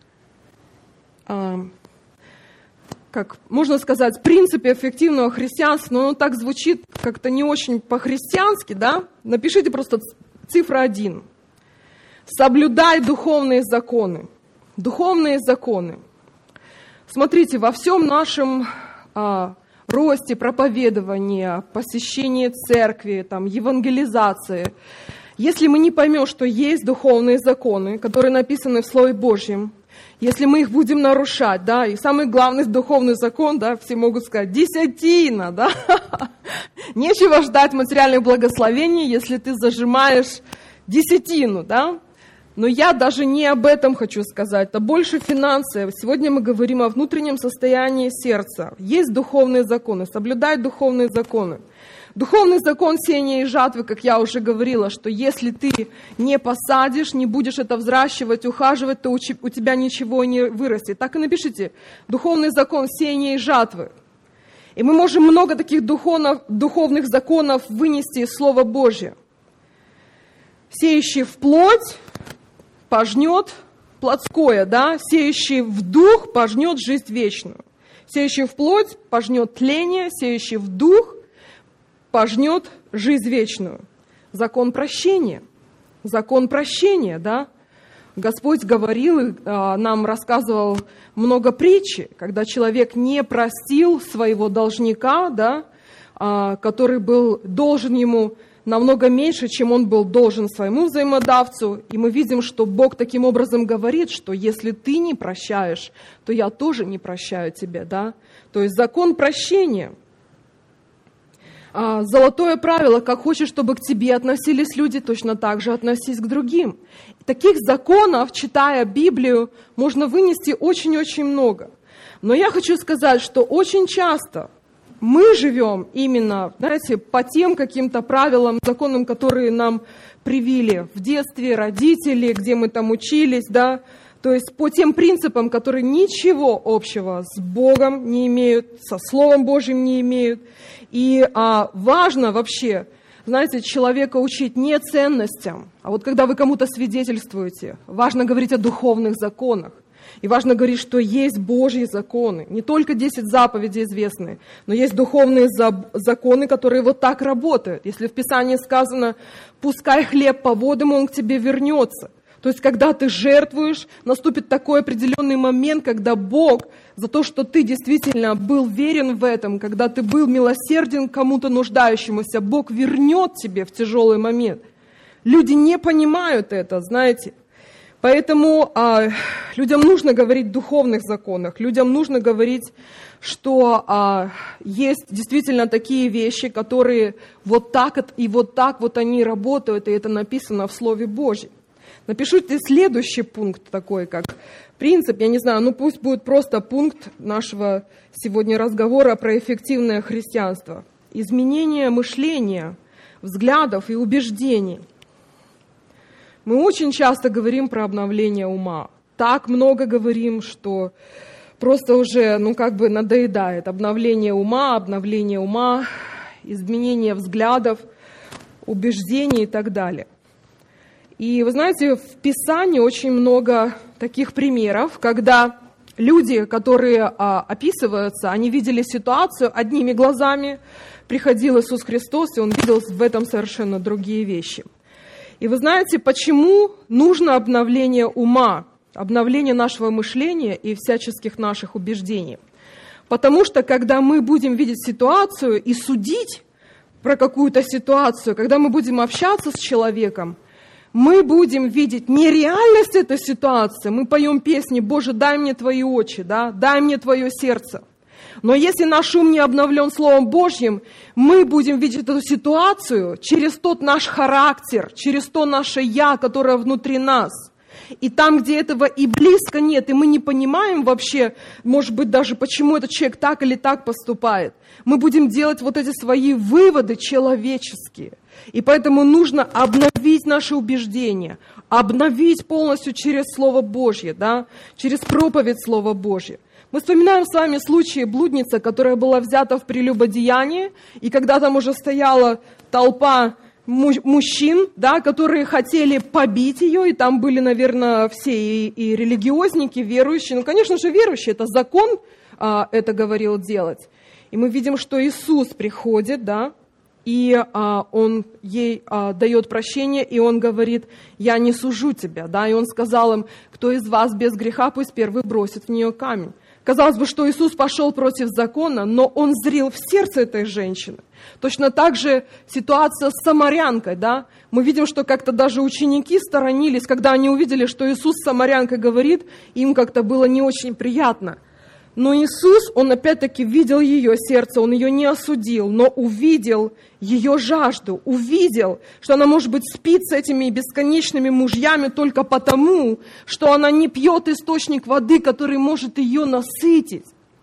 Как можно сказать, принципы эффективного христианства, но оно так звучит как-то не очень по-христиански, да? Напишите просто цифра 1. Соблюдай духовные законы. Духовные законы. Смотрите, во всем нашем росте проповедования, посещении церкви, там, евангелизации, если мы не поймем, что есть духовные законы, которые написаны в Слове Божьем, если мы их будем нарушать, да, и самый главный духовный закон, да, все могут сказать, десятина, да, нечего ждать материальных благословений, если ты зажимаешь десятину, да, но я даже не об этом хочу сказать, это больше финансы. Сегодня мы говорим о внутреннем состоянии сердца. Есть духовные законы, соблюдай духовные законы. Духовный закон сеяния и жатвы, как я уже говорила, что если ты не посадишь, не будешь это взращивать, ухаживать, то у тебя ничего не вырастет. Так и напишите, духовный закон сеяния и жатвы. И мы можем много таких духовных законов вынести из Слова Божьего. Сеющий в плоть пожнет плотское, да? Сеющий в дух пожнет жизнь вечную. Сеющий в плоть пожнет тление, сеющий в дух пожнет жизнь вечную. Закон прощения, да? Господь говорил, нам рассказывал много притчи, когда человек не простил своего должника, да, который был должен ему намного меньше, чем он был должен своему взаимодавцу. И мы видим, что Бог таким образом говорит, что если ты не прощаешь, то я тоже не прощаю тебя, да? То есть закон прощения. Золотое правило: как хочешь, чтобы к тебе относились люди, точно так же относись к другим. Таких законов, читая Библию, можно вынести очень-очень много. Но я хочу сказать, что очень часто мы живем именно, знаете, по тем каким-то правилам, законам, которые нам привили в детстве родители, где мы там учились, да, то есть по тем принципам, которые ничего общего с Богом не имеют, со Словом Божьим не имеют. И важно вообще, знаете, человека учить не ценностям, а вот когда вы кому-то свидетельствуете, важно говорить о духовных законах. И важно говорить, что есть Божьи законы. Не только 10 заповедей известны, но есть духовные законы, которые вот так работают. Если в Писании сказано: «Пускай хлеб по водам, он к тебе вернется». То есть, когда ты жертвуешь, наступит такой определенный момент, когда Бог за то, что ты действительно был верен в этом, когда ты был милосерден к кому-то нуждающемуся, Бог вернет тебе в тяжелый момент. Люди не понимают это, знаете. Поэтому людям нужно говорить о духовных законах, людям нужно говорить, что есть действительно такие вещи, которые вот так и вот так вот они работают, и это написано в Слове Божьем. Напишите следующий пункт такой, как принцип, я не знаю, ну пусть будет просто пункт нашего сегодня разговора про эффективное христианство. Изменение мышления, взглядов и убеждений. Мы очень часто говорим про обновление ума. Так много говорим, что просто уже, надоедает. Обновление ума, изменение взглядов, убеждений и так далее. И вы знаете, в Писании очень много таких примеров, когда люди, которые описываются, они видели ситуацию одними глазами, приходил Иисус Христос, и Он видел в этом совершенно другие вещи. И вы знаете, почему нужно обновление ума, обновление нашего мышления и всяческих наших убеждений? Потому что, когда мы будем видеть ситуацию и судить про какую-то ситуацию, когда мы будем общаться с человеком, мы будем видеть не реальность этой ситуации. Мы поем песни: «Боже, дай мне Твои очи, да? Дай мне Твое сердце». Но если наш ум не обновлен Словом Божьим, мы будем видеть эту ситуацию через тот наш характер, через то наше «я», которое внутри нас. И там, где этого и близко нет, и мы не понимаем вообще, может быть, даже почему этот человек так или так поступает, мы будем делать вот эти свои выводы человеческие. И поэтому нужно обновить наши убеждения, обновить полностью через Слово Божье, да, через проповедь Слова Божьего. Мы вспоминаем с вами случай блудницы, которая была взята в прелюбодеянии, и когда там уже стояла толпа мужчин, да, которые хотели побить ее, и там были, наверное, все и религиозники, верующие. Ну, конечно же, верующие, это закон это говорил делать. И мы видим, что Иисус приходит, да, и Он ей дает прощение, и Он говорит: «Я не сужу тебя», да, и Он сказал им: «Кто из вас без греха, пусть первый бросит в нее камень». Казалось бы, что Иисус пошел против закона, но Он зрел в сердце этой женщины. Точно так же ситуация с самарянкой, да. Мы видим, что как-то даже ученики сторонились, когда они увидели, что Иисус с самарянкой говорит, им как-то было не очень приятно. Но Иисус, Он опять-таки видел ее сердце, Он ее не осудил, но увидел ее жажду, увидел, что она, может быть, спит с этими бесконечными мужьями только потому, что она не пьет источник воды, который может ее насытить.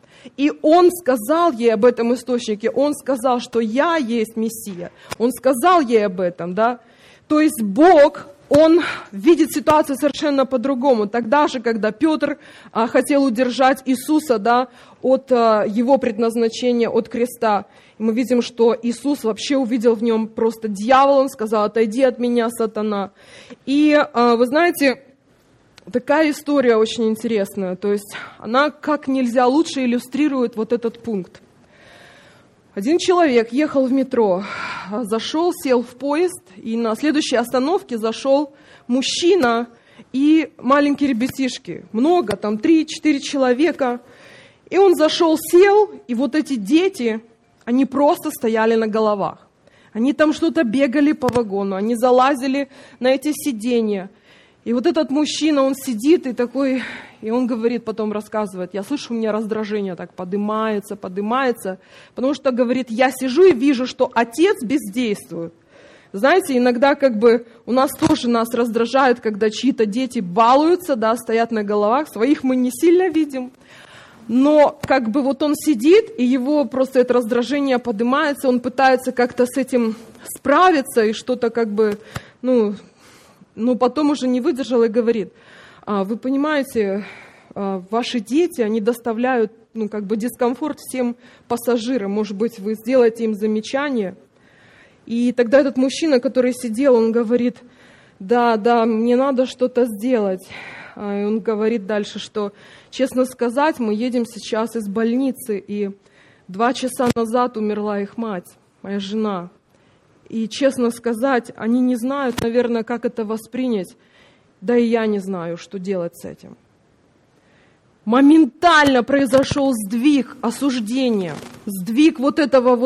И Он сказал ей об этом источнике, Он сказал, что «Я есть Мессия». Он сказал ей об этом, да. То есть Бог, Он видит ситуацию совершенно по-другому. Тогда же, когда Петр хотел удержать Иисуса, да, от его предназначения, от креста, мы видим, что Иисус вообще увидел в нем просто дьявола. Он сказал: «Отойди от меня, сатана». И вы знаете, такая история очень интересная. То есть она как нельзя лучше иллюстрирует вот этот пункт. Один человек ехал в метро, зашел, сел в поезд, и на следующей остановке зашел мужчина и маленькие ребятишки. Много, там 3-4 человека. И он зашел, сел, и вот эти дети, они просто стояли на головах. Они там что-то бегали по вагону, они залазили на эти сиденья. И вот этот мужчина, он сидит и такой, и он говорит, потом рассказывает, я слышу, у меня раздражение так поднимается, потому что, говорит, я сижу и вижу, что отец бездействует. Знаете, иногда как бы у нас тоже нас раздражает, когда чьи-то дети балуются, да, стоят на головах, своих мы не сильно видим. Но как бы вот он сидит, и его просто это раздражение поднимается, он пытается как-то с этим справиться и что-то как бы, но потом уже не выдержал и говорит, вы понимаете, ваши дети, они доставляют дискомфорт всем пассажирам, может быть, вы сделаете им замечание. И тогда этот мужчина, который сидел, он говорит, да, мне надо что-то сделать. И он говорит дальше, что, честно сказать, мы едем сейчас из больницы, и 2 часа назад умерла их мать, моя жена. И, честно сказать, они не знают, наверное, как это воспринять, да и я не знаю, что делать с этим. Моментально произошел сдвиг осуждения, сдвиг вот этого,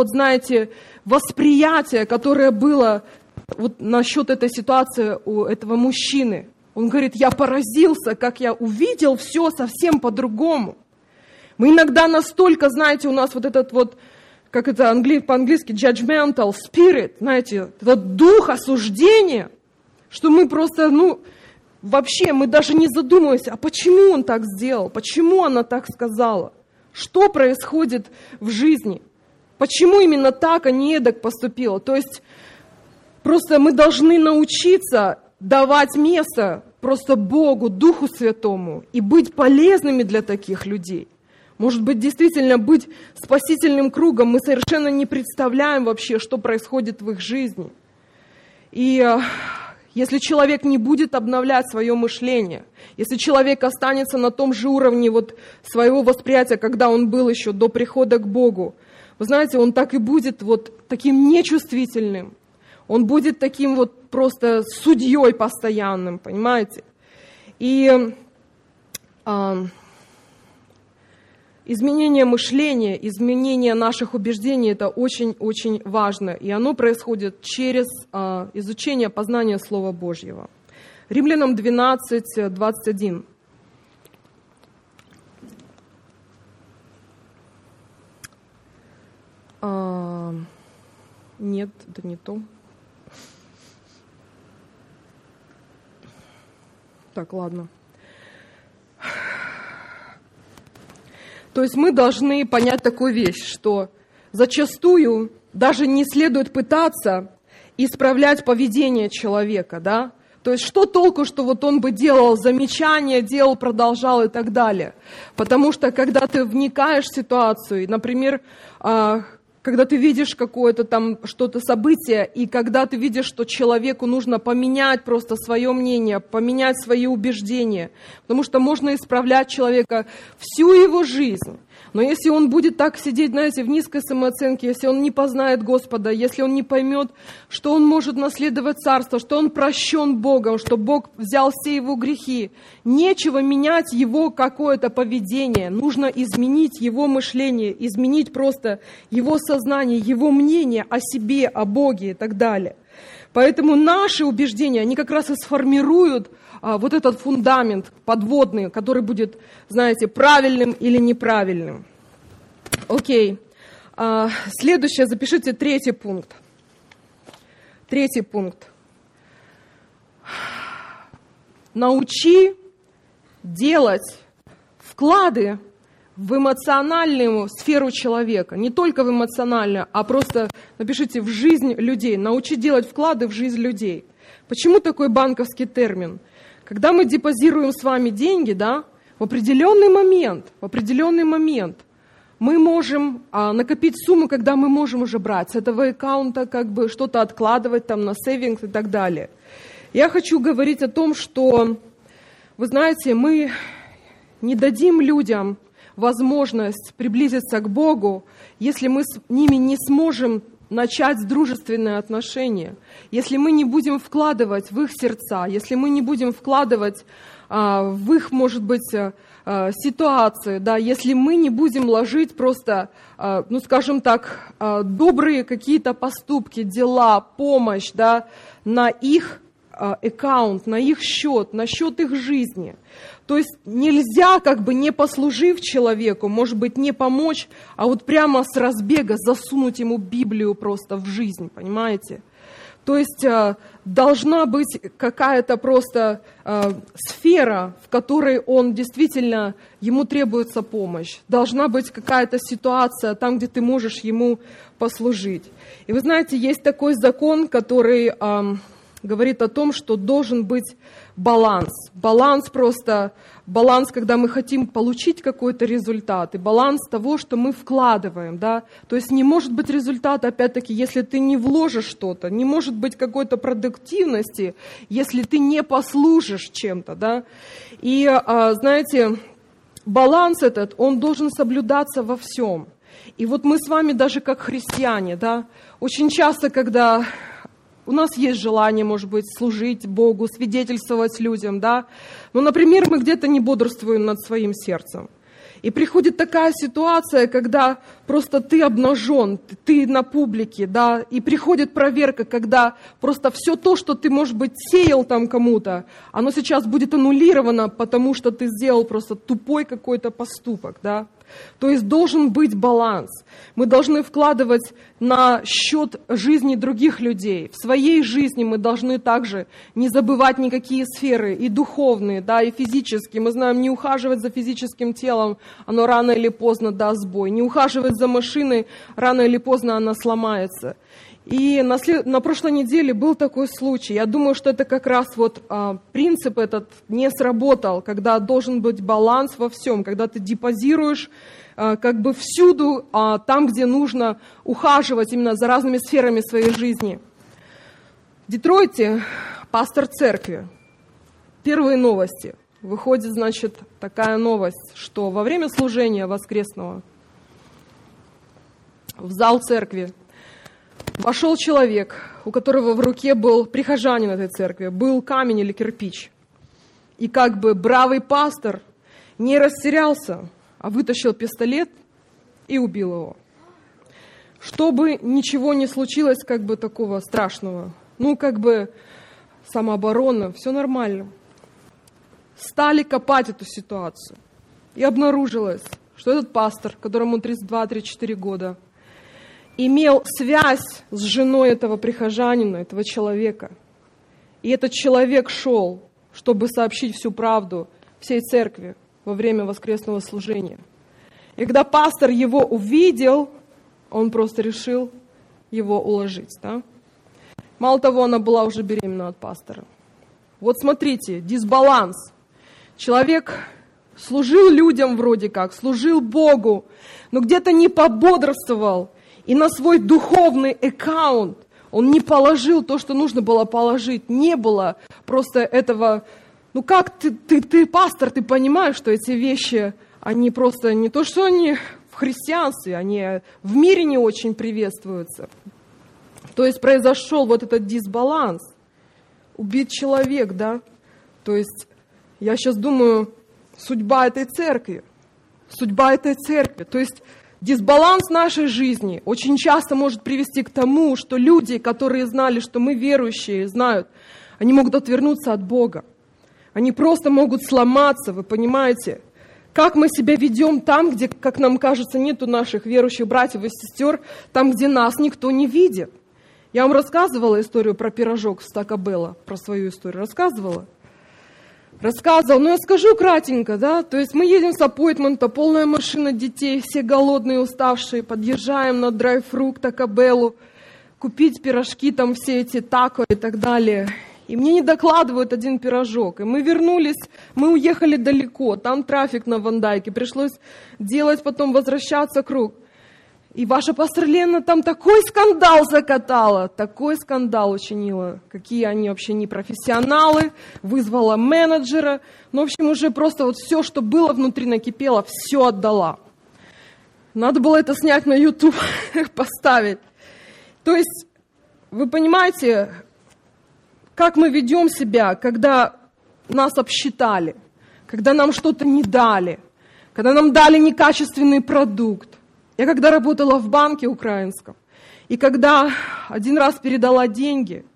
восприятия, которое было насчет этой ситуации у этого мужчины. Он говорит, я поразился, как я увидел все совсем по-другому. Мы иногда настолько, знаете, у нас как это по-английски, judgmental spirit, знаете, этот дух осуждения, что мы просто, вообще мы даже не задумываемся, а почему он так сделал, почему она так сказала, что происходит в жизни, почему именно так, а не эдак поступила. То есть просто мы должны научиться давать место просто Богу, Духу Святому и быть полезными для таких людей. Может быть, действительно быть спасительным кругом. Мы совершенно не представляем вообще, что происходит в их жизни. И если человек не будет обновлять свое мышление, если человек останется на том же уровне своего восприятия, когда он был еще до прихода к Богу, вы знаете, он так и будет таким нечувствительным. Он будет таким просто судьей постоянным, понимаете? И изменение мышления, изменение наших убеждений – это очень-очень важно. И оно происходит через изучение, познание Слова Божьего. Римлянам 12, 21. Нет, это не то. Так, ладно. То есть мы должны понять такую вещь, что зачастую даже не следует пытаться исправлять поведение человека, да? То есть что толку, что он бы делал замечания, продолжал и так далее. Потому что когда ты вникаешь в ситуацию, например, когда ты видишь какое-то там что-то событие, и когда ты видишь, что человеку нужно поменять просто свое мнение, поменять свои убеждения, потому что можно исправлять человека всю его жизнь. Но если он будет так сидеть, знаете, в низкой самооценке, если он не познает Господа, если он не поймет, что он может наследовать царство, что он прощен Богом, что Бог взял все его грехи, нечего менять его какое-то поведение. Нужно изменить его мышление, изменить просто его сознание, его мнение о себе, о Боге и так далее. Поэтому наши убеждения, они как раз и сформируют этот фундамент подводный, который будет, знаете, правильным или неправильным. Окей. Следующее, запишите 3 пункт. 3 пункт. Научи делать вклады в эмоциональную сферу человека. Не только в эмоциональную, а просто напишите в жизнь людей. Научи делать вклады в жизнь людей. Почему такой банковский термин? Когда мы депозируем с вами деньги, да, в определенный момент мы можем накопить сумму, когда мы можем уже брать с этого аккаунта, что-то откладывать там на сейвингс и так далее. Я хочу говорить о том, что, вы знаете, мы не дадим людям возможность приблизиться к Богу, если мы с ними не сможем начать дружественные отношения, если мы не будем вкладывать в их сердца, если мы не будем вкладывать в их, может быть, ситуации, да, если мы не будем ложить просто, скажем так, добрые какие-то поступки, дела, помощь, да, на их аккаунт, на их счет, на счет их жизни. То есть нельзя, как бы не послужив человеку, может быть, не помочь, а вот прямо с разбега засунуть ему Библию просто в жизнь, понимаете? То есть должна быть какая-то просто сфера, в которой он действительно, ему требуется помощь. Должна быть какая-то ситуация там, где ты можешь ему послужить. И вы знаете, есть такой закон, который говорит о том, что должен быть баланс. Баланс, когда мы хотим получить какой-то результат, и баланс того, что мы вкладываем. Да? То есть не может быть результата, опять-таки, если ты не вложишь что-то, не может быть какой-то продуктивности, если ты не послужишь чем-то. Да? И, знаете, баланс этот, он должен соблюдаться во всем. И вот мы с вами даже как христиане, да, очень часто, когда у нас есть желание, может быть, служить Богу, свидетельствовать людям, да, но, например, мы где-то не бодрствуем над своим сердцем. И приходит такая ситуация, когда просто ты обнажен, ты на публике, да, и приходит проверка, когда просто все то, что ты, может быть, сеял там кому-то, оно сейчас будет аннулировано, потому что ты сделал просто тупой какой-то поступок, да. То есть должен быть баланс. Мы должны вкладывать на счет жизни других людей. В своей жизни мы должны также не забывать никакие сферы, и духовные, да, и физические. Мы знаем, не ухаживать за физическим телом, оно рано или поздно даст сбой. Не ухаживать за машиной, рано или поздно она сломается. И на прошлой неделе был такой случай. Я думаю, что это как раз вот принцип этот не сработал, когда должен быть баланс во всем, когда ты депозируешь как бы всюду, там, где нужно ухаживать именно за разными сферами своей жизни. В Детройте пастор церкви. Первые новости. Выходит, значит, такая новость, что во время служения воскресного в зал церкви вошел человек, у которого в руке был прихожанин этой церкви, был камень или кирпич. И как бы бравый пастор не растерялся, а вытащил пистолет и убил его. Чтобы ничего не случилось как бы такого страшного, как бы самооборона, все нормально. Стали копать эту ситуацию. И обнаружилось, что этот пастор, которому 32-34 года, имел связь с женой этого прихожанина, этого человека. И этот человек шел, чтобы сообщить всю правду всей церкви во время воскресного служения. И когда пастор его увидел, он просто решил его уложить. Да? Мало того, она была уже беременна от пастора. Вот смотрите, дисбаланс. Человек служил людям вроде как, служил Богу, но где-то не пободрствовал. И на свой духовный аккаунт он не положил то, что нужно было положить. Не было просто этого. Как ты пастор, ты понимаешь, что эти вещи, они просто не то, что они в христианстве, они в мире не очень приветствуются. То есть произошел вот этот дисбаланс. Убит человек, да? То есть я сейчас думаю, судьба этой церкви. То есть дисбаланс нашей жизни очень часто может привести к тому, что люди, которые знали, что мы верующие, знают, они могут отвернуться от Бога. Они просто могут сломаться, вы понимаете? Как мы себя ведем там, где, как нам кажется, нету наших верующих братьев и сестер, там, где нас никто не видит. Я вам рассказывала историю про пирожок с Тако Белла, про свою историю. Рассказывала, но я скажу кратенько, да, то есть мы едем с аппоинтмента, полная машина детей, все голодные, уставшие, подъезжаем на драйв-фру к Тако Беллу, купить пирожки, там все эти тако и так далее. И мне не докладывают один пирожок. И мы вернулись, мы уехали далеко, там трафик на Вандайке, пришлось делать, потом возвращаться круг. И ваша пастор Лена там такой скандал закатала, такой скандал учинила, какие они вообще не профессионалы, вызвала менеджера. Ну, в общем, уже просто вот все, что было внутри, накипело, все отдала. Надо было это снять на YouTube, поставить. То есть, вы понимаете, как мы ведем себя, когда нас обсчитали, когда нам что-то не дали, когда нам дали некачественный продукт. Я когда работала в банке украинском, и когда один раз передала деньги,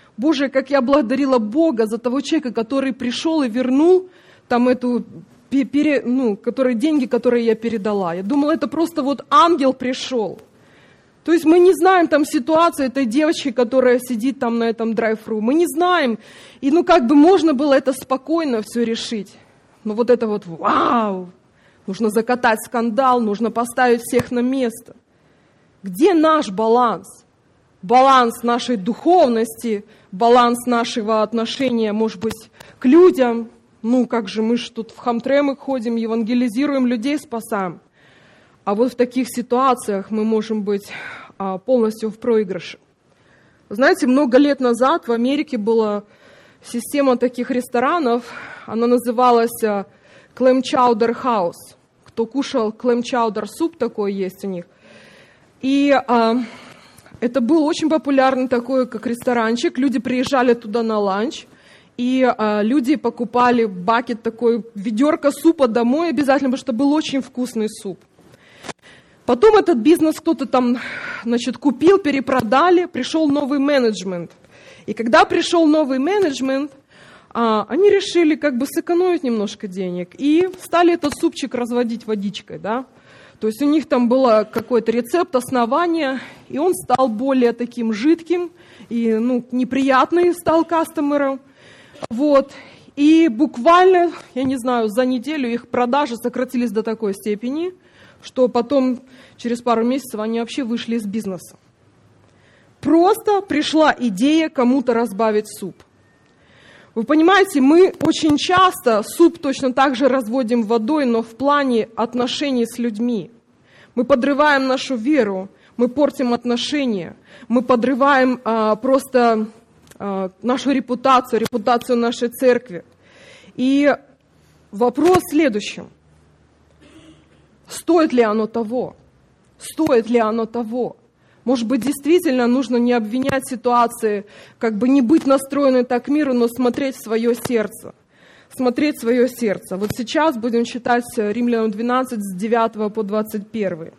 Боже, как я благодарила Бога за того человека, который пришел и вернул там эту, которые деньги, которые я передала. Я думала, это просто вот ангел пришел. То есть мы не знаем там ситуацию этой девочки, которая сидит там на этом драйв-ру. Мы не знаем. И можно было это спокойно все решить. Но вот это вот вау! Нужно закатать скандал, нужно поставить всех на место. Где наш баланс? Баланс нашей духовности, баланс нашего отношения, может быть, к людям. Как же мы ж тут в хамтремы ходим, евангелизируем людей, спасаем. А вот в таких ситуациях мы можем быть полностью в проигрыше. Вы знаете, много лет назад в Америке была система таких ресторанов, она называлась Clam Chowder House. Кто кушал Clam Chowder суп, такой есть у них. И это был очень популярный такой, как ресторанчик. Люди приезжали туда на ланч, и люди покупали бакет такой, ведерко супа домой обязательно, потому что был очень вкусный суп. Потом этот бизнес кто-то там, купил, перепродали, пришел новый менеджмент. И когда пришел новый менеджмент, они решили сэкономить немножко денег и стали этот супчик разводить водичкой, да. То есть у них там был какой-то рецепт основания, и он стал более таким жидким и неприятный стал кастомерам. Вот. И буквально, я не знаю, за неделю их продажи сократились до такой степени, что потом через пару месяцев они вообще вышли из бизнеса. Просто пришла идея кому-то разбавить суп. Вы понимаете, мы очень часто суп точно так же разводим водой, но в плане отношений с людьми. Мы подрываем нашу веру, мы портим отношения, мы подрываем нашу репутацию нашей церкви. И вопрос в следующем. Стоит ли оно того? Стоит ли оно того? Может быть, действительно нужно не обвинять ситуации, не быть настроенной так к миру, но смотреть в свое сердце. Смотреть в свое сердце. Вот сейчас будем читать Римлянам 12, с 9 по 21.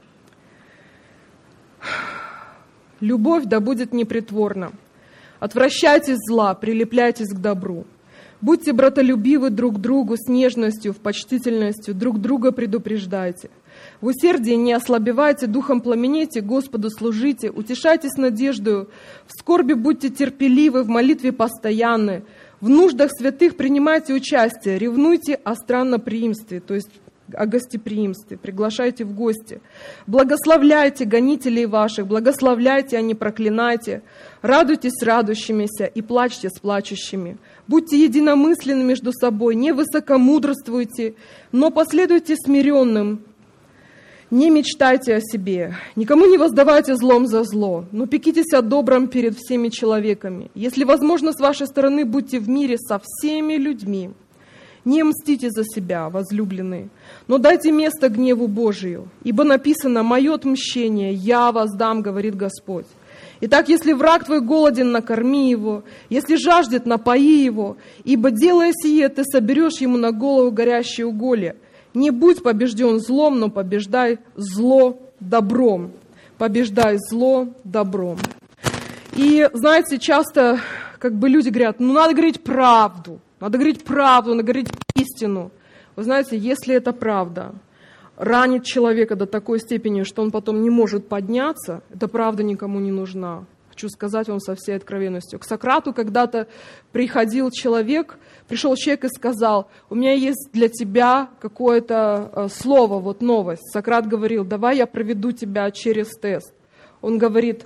«Любовь да будет непритворна. Отвращайтесь зла, прилепляйтесь к добру. Будьте братолюбивы друг другу с нежностью, в почтительностью, друг друга предупреждайте. В усердии не ослабевайте, духом пламенейте, Господу служите, утешайтесь надеждою, в скорби будьте терпеливы, в молитве постоянны, в нуждах святых принимайте участие, ревнуйте о странноприимстве, то есть о гостеприимстве, приглашайте в гости. Благословляйте гонителей ваших, благословляйте, а не проклинайте. Радуйтесь с радующимися и плачьте с плачущими. Будьте единомысленны между собой, не высокомудрствуйте, но последуйте смиренным. Не мечтайте о себе, никому не воздавайте злом за зло, но пекитесь о добром перед всеми человеками. Если возможно, с вашей стороны, будьте в мире со всеми людьми. Не мстите за себя, возлюбленные, но дайте место гневу Божию, ибо написано: «Мое отмщение, я воздам, говорит Господь». Итак, если враг твой голоден, накорми его, если жаждет, напои его, ибо, делая сие, ты соберешь ему на голову горящие уголья. Не будь побежден злом, но побеждай зло добром. Побеждай зло добром. И, знаете, часто люди говорят, надо говорить правду, надо говорить истину. Вы знаете, если эта правда ранит человека до такой степени, что он потом не может подняться, эта правда никому не нужна. Хочу сказать вам со всей откровенностью. К Сократу когда-то пришел человек и сказал: у меня есть для тебя какое-то слово, новость. Сократ говорил: давай я проведу тебя через тест. Он говорит: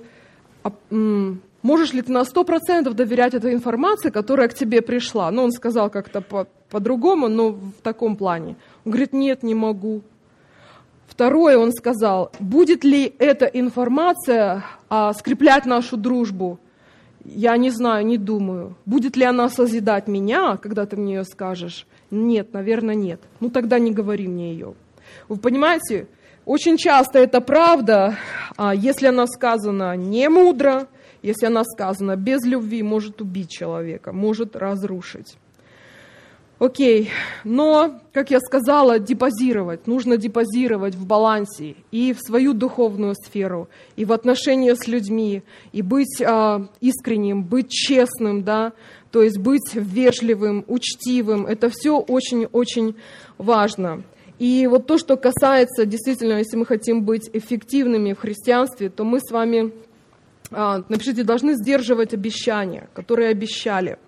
можешь ли ты на 100% доверять этой информации, которая к тебе пришла? Он сказал как-то по-другому, но в таком плане. Он говорит: нет, не могу. Второе, он сказал: будет ли эта информация скреплять нашу дружбу? Я не знаю, не думаю. Будет ли она созидать меня, когда ты мне ее скажешь? Нет, наверное, нет. Тогда не говори мне ее. Вы понимаете, очень часто эта правда, если она сказана не мудро, если она сказана без любви, может убить человека, может разрушить. Окей, но, как я сказала, депозировать. Нужно депозировать в балансе и в свою духовную сферу, и в отношения с людьми, и быть искренним, быть честным, да, то есть быть вежливым, учтивым. Это все очень-очень важно. И вот то, что касается, действительно, если мы хотим быть эффективными в христианстве, то мы с вами, напишите, должны сдерживать обещания, которые обещали.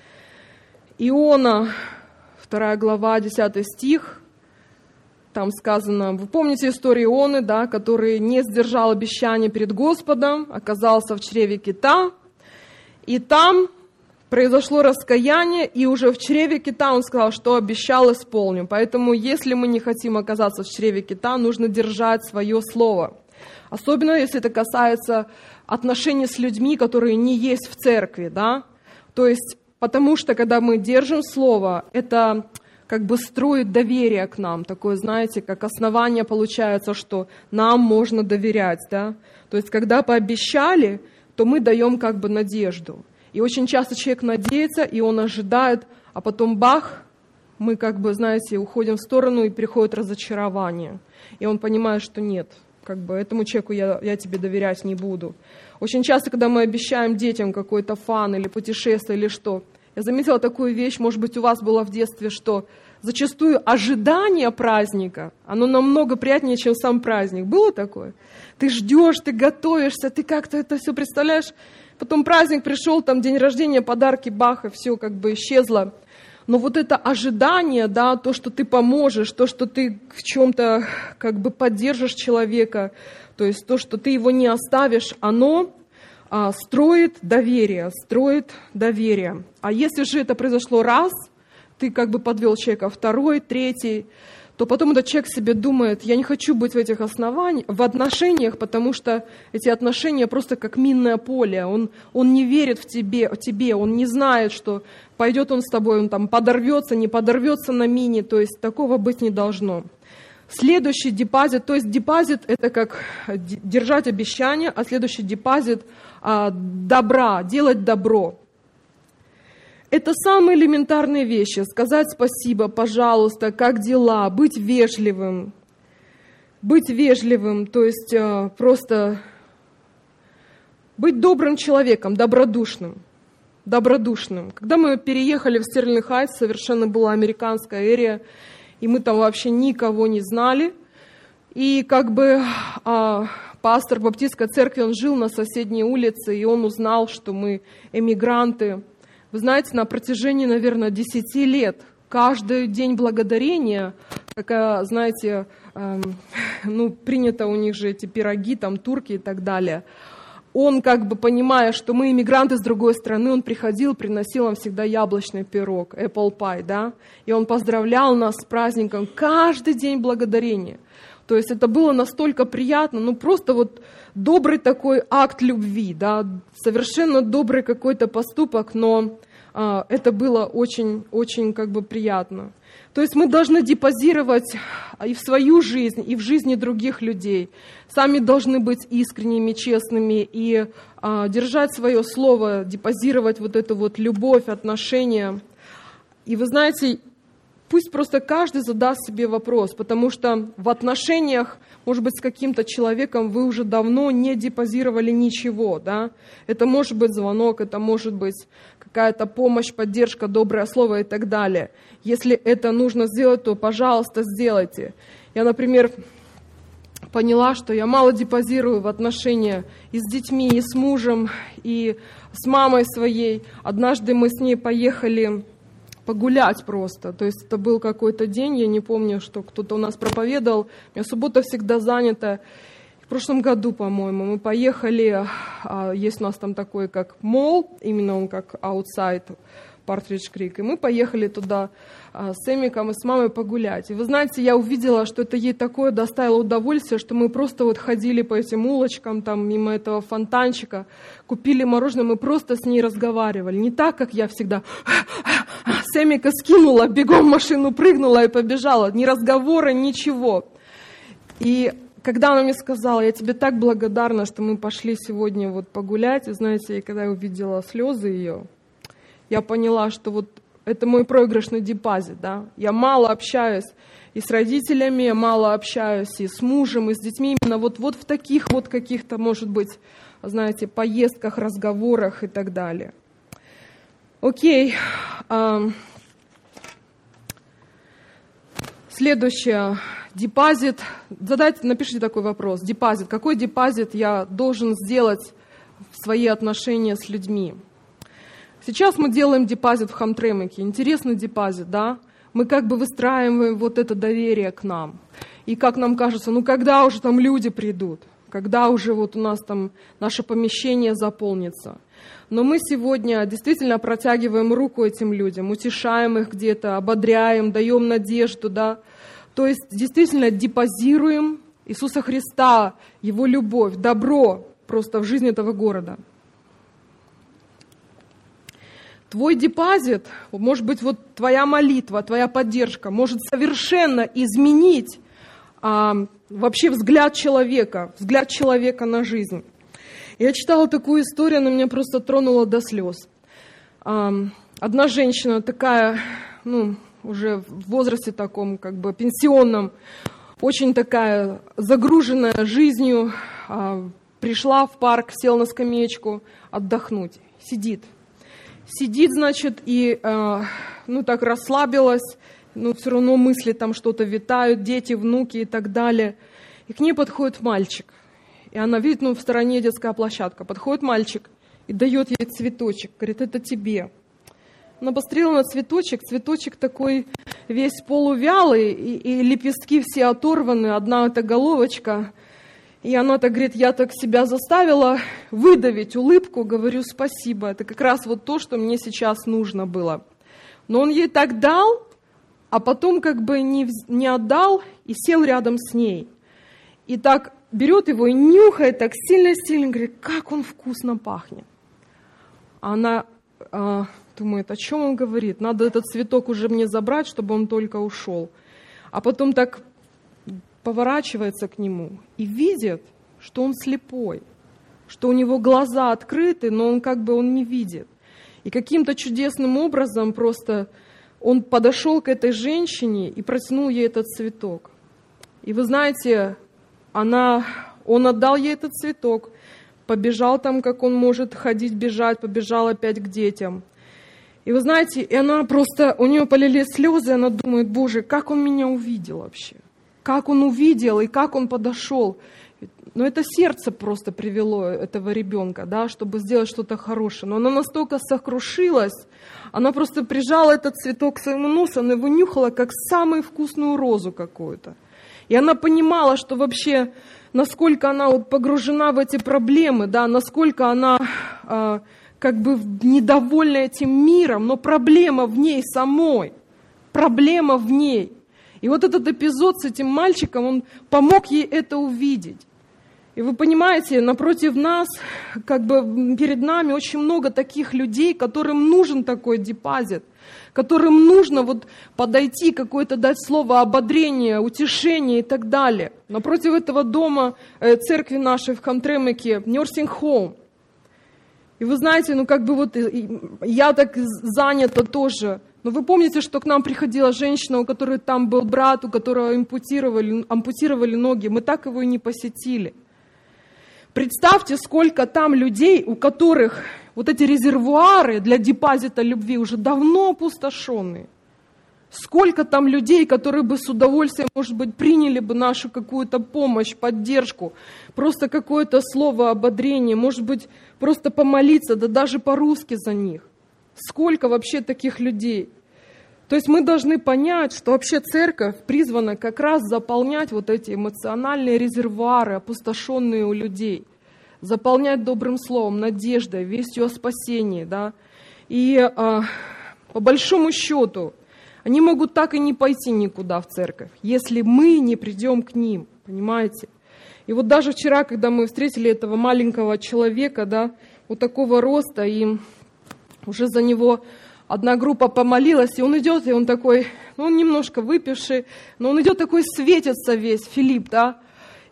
Иона, 2 глава, 10 стих, там сказано, вы помните историю Ионы, да, который не сдержал обещания перед Господом, оказался в чреве кита, и там произошло раскаяние, и уже в чреве кита он сказал, что обещал, исполню. Поэтому, если мы не хотим оказаться в чреве кита, нужно держать свое слово. Особенно, если это касается отношений с людьми, которые не есть в церкви, да, то есть, потому что, когда мы держим слово, это как бы строит доверие к нам. Такое, знаете, как основание получается, что нам можно доверять. Да? То есть, когда пообещали, то мы даем как бы надежду. И очень часто человек надеется, и он ожидает, а потом бах, мы как бы, знаете, уходим в сторону, и приходит разочарование. И он понимает, что нет, как бы этому человеку я тебе доверять не буду. Очень часто, когда мы обещаем детям какой-то фан или путешествие или что, я заметила такую вещь, может быть, у вас было в детстве, что зачастую ожидание праздника, оно намного приятнее, чем сам праздник. Было такое? Ты ждешь, ты готовишься, ты как-то это все представляешь. Потом праздник пришел, там день рождения, подарки, бах, и все как бы исчезло. Но вот это ожидание, да, то, что ты поможешь, то, что ты в чем-то как бы поддержишь человека, то есть то, что ты его не оставишь, оно строит доверие. А если же это произошло раз, ты как бы подвел человека второй, третий, то потом этот человек себе думает, я не хочу быть в этих отношениях, потому что эти отношения просто как минное поле. Он не верит в тебе, он не знает, что пойдет он с тобой, он там подорвется, не подорвется на мине, то есть такого быть не должно. Следующий депозит, то есть депозит это как держать обещания, а следующий депозит добра, делать добро. Это самые элементарные вещи. Сказать спасибо, пожалуйста, как дела, быть вежливым. Быть вежливым, то есть просто быть добрым человеком, добродушным. Когда мы переехали в Стерлинг-Хайтс, совершенно была американская эрия, и мы там вообще никого не знали. И как бы пастор баптистской церкви, он жил на соседней улице, и он узнал, что мы эмигранты. Вы знаете, на протяжении, наверное, 10 лет, каждый день благодарения, как, знаете, принято у них же эти пироги, там турки и так далее. Он, как бы понимая, что мы иммигранты с другой страны, он приходил, приносил нам всегда яблочный пирог, apple pie, да, и он поздравлял нас с праздником каждый день благодарения. То есть это было настолько приятно, просто вот добрый такой акт любви, да, совершенно добрый какой-то поступок, но это было очень-очень как бы приятно. То есть мы должны депозировать и в свою жизнь, и в жизни других людей. Сами должны быть искренними, честными и держать свое слово, депозировать вот эту вот любовь, отношения. И вы знаете, пусть просто каждый задаст себе вопрос, потому что в отношениях, может быть, с каким-то человеком вы уже давно не депозировали ничего, да? Это может быть звонок, это может быть какая-то помощь, поддержка, доброе слово и так далее. Если это нужно сделать, то, пожалуйста, сделайте. Я, например, поняла, что я мало депозирую в отношения и с детьми, и с мужем, и с мамой своей. Однажды мы с ней поехали погулять просто. То есть это был какой-то день, я не помню, что кто-то у нас проповедовал. У меня суббота всегда занята. В прошлом году, по-моему, мы поехали, есть у нас там такой как молл, именно он как outside Партридж Крик, и мы поехали туда с Эмиком и с мамой погулять. И вы знаете, я увидела, что это ей такое доставило удовольствие, что мы просто вот ходили по этим улочкам, там мимо этого фонтанчика, купили мороженое, мы просто с ней разговаривали. Не так, как я всегда с Эмика скинула, бегом в машину прыгнула и побежала. Ни разговора, ничего. И когда она мне сказала, я тебе так благодарна, что мы пошли сегодня вот погулять, и знаете, и когда я увидела слезы ее, я поняла, что вот это мой проигрышный депозит, да. Я мало общаюсь и с родителями, я мало общаюсь и с мужем, и с детьми, именно вот в таких вот каких-то, может быть, знаете, поездках, разговорах и так далее. Окей. Следующее. Депозит. Напишите такой вопрос. Депозит. Какой депозит я должен сделать в свои отношения с людьми? Сейчас мы делаем депозит в Хамтремеке. Интересный депозит, да? Мы как бы выстраиваем вот это доверие к нам. И как нам кажется, когда уже там люди придут? Когда уже вот у нас там наше помещение заполнится? Но мы сегодня действительно протягиваем руку этим людям, утешаем их где-то, ободряем, даем надежду, да? То есть действительно депозируем Иисуса Христа, Его любовь, добро просто в жизнь этого города. Твой депозит, может быть, вот твоя молитва, твоя поддержка может совершенно изменить вообще взгляд человека на жизнь. Я читала такую историю, она меня просто тронула до слез. Одна женщина такая, уже в возрасте таком, как бы пенсионном, очень такая загруженная жизнью, пришла в парк, села на скамеечку отдохнуть, сидит, значит, и так расслабилась, но все равно мысли там что-то витают, дети, внуки и так далее. И к ней подходит мальчик. И она видит, в стороне детская площадка. Подходит мальчик и дает ей цветочек. Говорит, это тебе. Она посмотрела на цветочек. Цветочек такой весь полувялый, и лепестки все оторваны. Одна эта головочка. И она так говорит, я так себя заставила выдавить улыбку. Говорю, спасибо. Это как раз вот то, что мне сейчас нужно было. Но он ей так дал, а потом как бы не отдал и сел рядом с ней. И так берет его и нюхает так сильно-сильно, говорит, как он вкусно пахнет. А она думает, о чем он говорит? Надо этот цветок уже мне забрать, чтобы он только ушел. А потом так поворачивается к нему и видит, что он слепой, что у него глаза открыты, но он как бы не видит. И каким-то чудесным образом просто он подошел к этой женщине и протянул ей этот цветок. И вы знаете, он отдал ей этот цветок, побежал там, как он может ходить, бежать, побежал опять к детям. И вы знаете, и она просто, у нее полились слезы, и она думает, Боже, как он меня увидел вообще? Как он увидел и как он подошел? Но это сердце просто привело этого ребенка, да, чтобы сделать что-то хорошее. Но она настолько сокрушилась, она просто прижала этот цветок к своему носу, она его нюхала, как самую вкусную розу какую-то. И она понимала, что вообще, насколько она погружена в эти проблемы, да, насколько она как бы недовольна этим миром, но проблема в ней самой, проблема в ней. И вот этот эпизод с этим мальчиком, он помог ей это увидеть. И вы понимаете, напротив нас, как бы перед нами очень много таких людей, которым нужен такой депозит, которым нужно подойти, какое-то дать слово ободрения, утешения и так далее. Напротив этого дома, церкви нашей в Хамтремеке, nursing home. И вы знаете, я так занята тоже. Но вы помните, что к нам приходила женщина, у которой там был брат, у которого ампутировали ноги. Мы так его и не посетили. Представьте, сколько там людей, у которых эти резервуары для депозита любви уже давно опустошенные. Сколько там людей, которые бы с удовольствием, может быть, приняли бы нашу какую-то помощь, поддержку, просто какое-то слово ободрения, может быть, просто помолиться, да даже по-русски за них. Сколько вообще таких людей? То есть мы должны понять, что вообще церковь призвана как раз заполнять эти эмоциональные резервуары, опустошенные у людей, заполнять добрым словом, надеждой, вестью о спасении. Да? И по большому счету они могут так и не пойти никуда в церковь, если мы не придем к ним, понимаете? И даже вчера, когда мы встретили этого маленького человека, да, такого роста, и уже за него одна группа помолилась, и он идет, и он такой, он немножко выпивший, но он идет такой, светится весь, Филипп, да,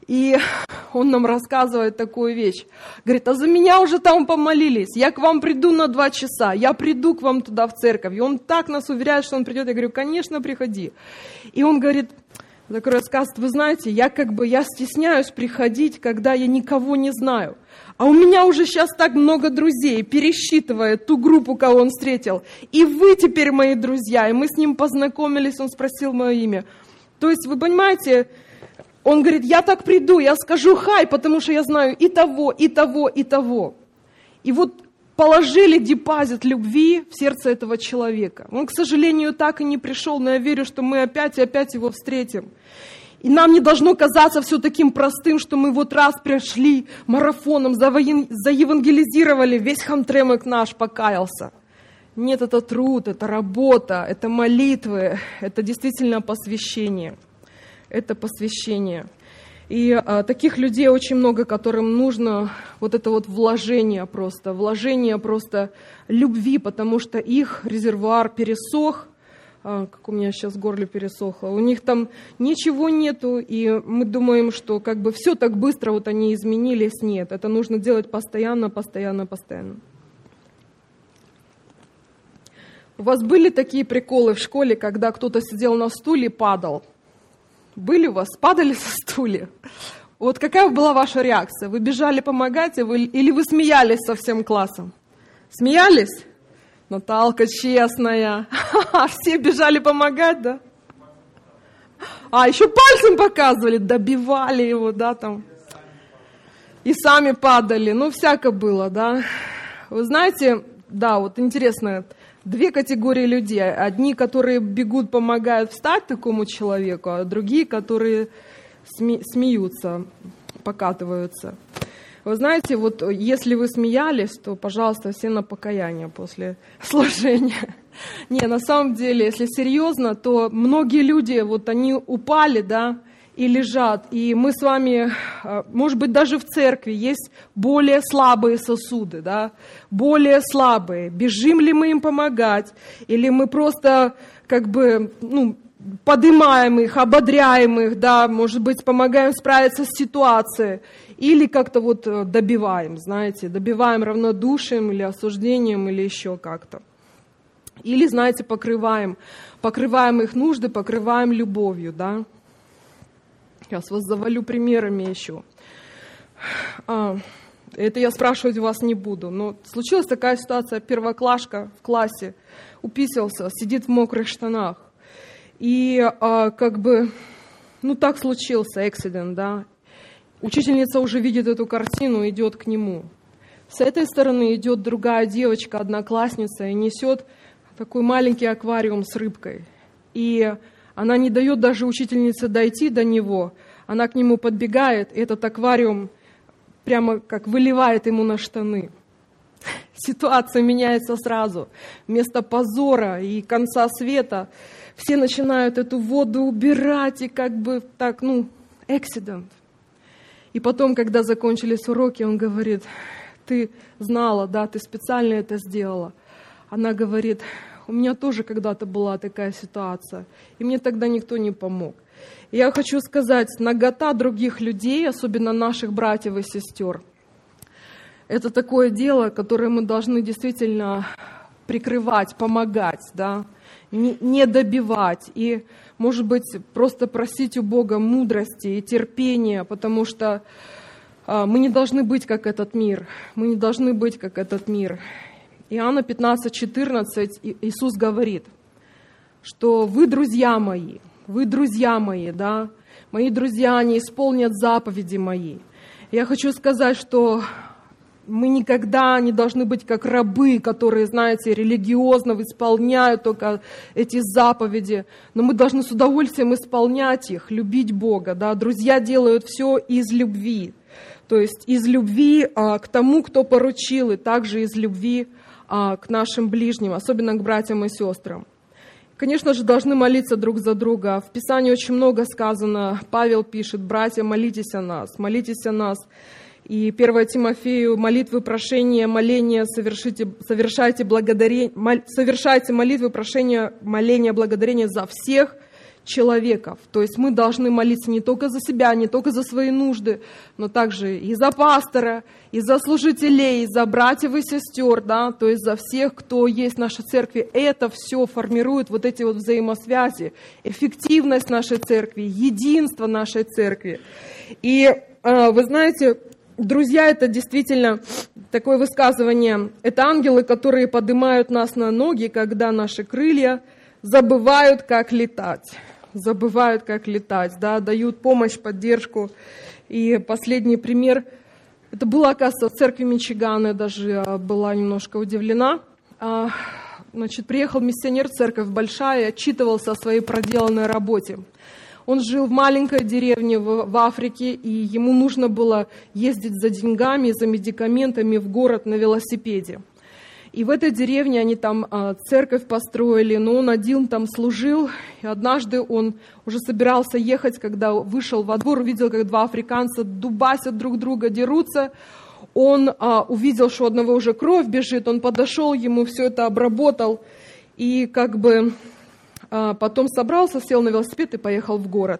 И он нам рассказывает такую вещь. Говорит, а за меня уже там помолились, я к вам приду на 2 часа, я приду к вам туда в церковь. И он так нас уверяет, что он придет. Я говорю, конечно, приходи. И он говорит, такой рассказ, вы знаете, я стесняюсь приходить, когда я никого не знаю. А у меня уже сейчас так много друзей, пересчитывая ту группу, кого он встретил. И вы теперь мои друзья. И мы с ним познакомились, он спросил мое имя. То есть, вы понимаете, он говорит, я так приду, я скажу хай, потому что я знаю и того, и того, и того. И вот положили депозит любви в сердце этого человека. Он, к сожалению, так и не пришел, но я верю, что мы опять и опять его встретим. И нам не должно казаться все таким простым, что мы вот раз пришли марафоном, заевангелизировали, весь Хамтремек наш покаялся. Нет, это труд, это работа, это молитвы, это действительно посвящение. Это посвящение. И таких людей очень много, которым нужно вот это вот вложение просто любви, потому что их резервуар пересох, как у меня сейчас в горле пересохло, у них там ничего нету, и мы думаем, что как бы все так быстро вот они изменились. Нет, это нужно делать постоянно. У вас были такие приколы в школе, когда кто-то сидел на стуле и падал? Были у вас? Падали со стулья? Вот какая была ваша реакция? Вы бежали помогать, или вы смеялись со всем классом? Смеялись? Наталка честная. Все бежали помогать, да? А, еще пальцем показывали, добивали его, да, там. И сами падали. Ну, всяко было, да. Вы знаете, да, вот интересно, 2 категории людей. Одни, которые бегут, помогают встать такому человеку, а другие, которые смеются, покатываются. Вы знаете, вот если вы смеялись, то, пожалуйста, все на покаяние после служения. Не, на самом деле, если серьезно, то многие люди, вот они упали, да, и лежат. И мы с вами, может быть, даже в церкви есть более слабые сосуды, да, более слабые. Бежим ли мы им помогать, или мы просто как бы, поднимаем их, ободряем их, да, может быть, помогаем справиться с ситуацией, или как-то вот добиваем, знаете, добиваем равнодушием или осуждением, или еще как-то. Или, знаете, покрываем их нужды, покрываем любовью, да. Сейчас вас завалю примерами еще. Это я спрашивать вас не буду, но случилась такая ситуация, первоклашка в классе уписался, сидит в мокрых штанах. И так случился эксцидент, да. Учительница уже видит эту картину, идет к нему. С этой стороны идет другая девочка, одноклассница, и несет такой маленький аквариум с рыбкой. И она не дает даже учительнице дойти до него. Она к нему подбегает, и этот аквариум прямо как выливает ему на штаны. Ситуация меняется сразу. Вместо позора и конца света все начинают эту воду убирать, и эксцидент. И потом, когда закончились уроки, он говорит, ты знала, да, ты специально это сделала. Она говорит, у меня тоже когда-то была такая ситуация, и мне тогда никто не помог. И я хочу сказать, нагота других людей, особенно наших братьев и сестер, это такое дело, которое мы должны действительно прикрывать, помогать, да, не добивать. И, может быть, просто просить у Бога мудрости и терпения, потому что мы не должны быть как этот мир. Мы не должны быть как этот мир. Иоанна 15:14 Иисус говорит, что вы друзья мои, да, мои друзья, они исполнят заповеди мои. Я хочу сказать, что мы никогда не должны быть как рабы, которые, знаете, религиозно исполняют только эти заповеди, но мы должны с удовольствием исполнять их, любить Бога. Да? Друзья делают все из любви, то есть из любви к тому, кто поручил, и также из любви к нашим ближним, особенно к братьям и сестрам. Конечно же, должны молиться друг за друга. В Писании очень много сказано. Павел пишет, братья, молитесь о нас, молитесь о нас. И 1 Тимофею, молитвы, прошения, моления, совершайте молитвы, прошения, моления, благодарения за всех, человеков. То есть мы должны молиться не только за себя, не только за свои нужды, но также и за пастора, и за служителей, и за братьев и сестер, да, то есть за всех, кто есть в нашей церкви. Это все формирует вот эти вот взаимосвязи, эффективность нашей церкви, единство нашей церкви. И вы знаете, друзья, это действительно такое высказывание. Это ангелы, которые поднимают нас на ноги, когда наши крылья забывают, как летать. Забывают, как летать, да, дают помощь, поддержку. И последний пример, это было, оказывается, в церкви Мичигана, я даже была немножко удивлена. Значит, приехал миссионер в церковь большая и отчитывался о своей проделанной работе. Он жил в маленькой деревне в Африке, и ему нужно было ездить за деньгами, за медикаментами в город на велосипеде. И в этой деревне они там церковь построили, но он один там служил. И однажды он уже собирался ехать, когда вышел во двор, увидел, как два африканца дубасят друг друга, дерутся. Он увидел, что у одного уже кровь бежит, он подошел, ему все это обработал. И как бы потом собрался, сел на велосипед и поехал в город.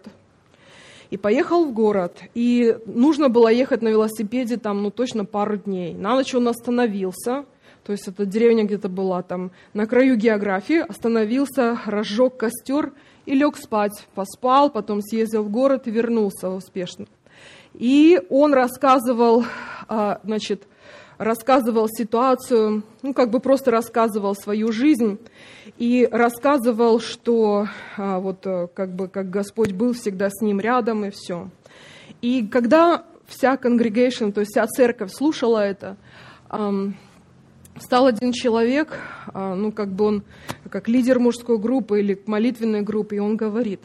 И нужно было ехать на велосипеде там, точно пару дней. На ночь он остановился. То есть эта деревня где-то была там на краю географии, остановился, разжег костер и лег спать. Поспал, потом съездил в город и вернулся успешно. И он рассказывал ситуацию, просто рассказывал свою жизнь и рассказывал, что как Господь был всегда с ним рядом и все. И когда вся congregation, то есть вся церковь слушала это, встал один человек, он как лидер мужской группы или молитвенной группы, и он говорит: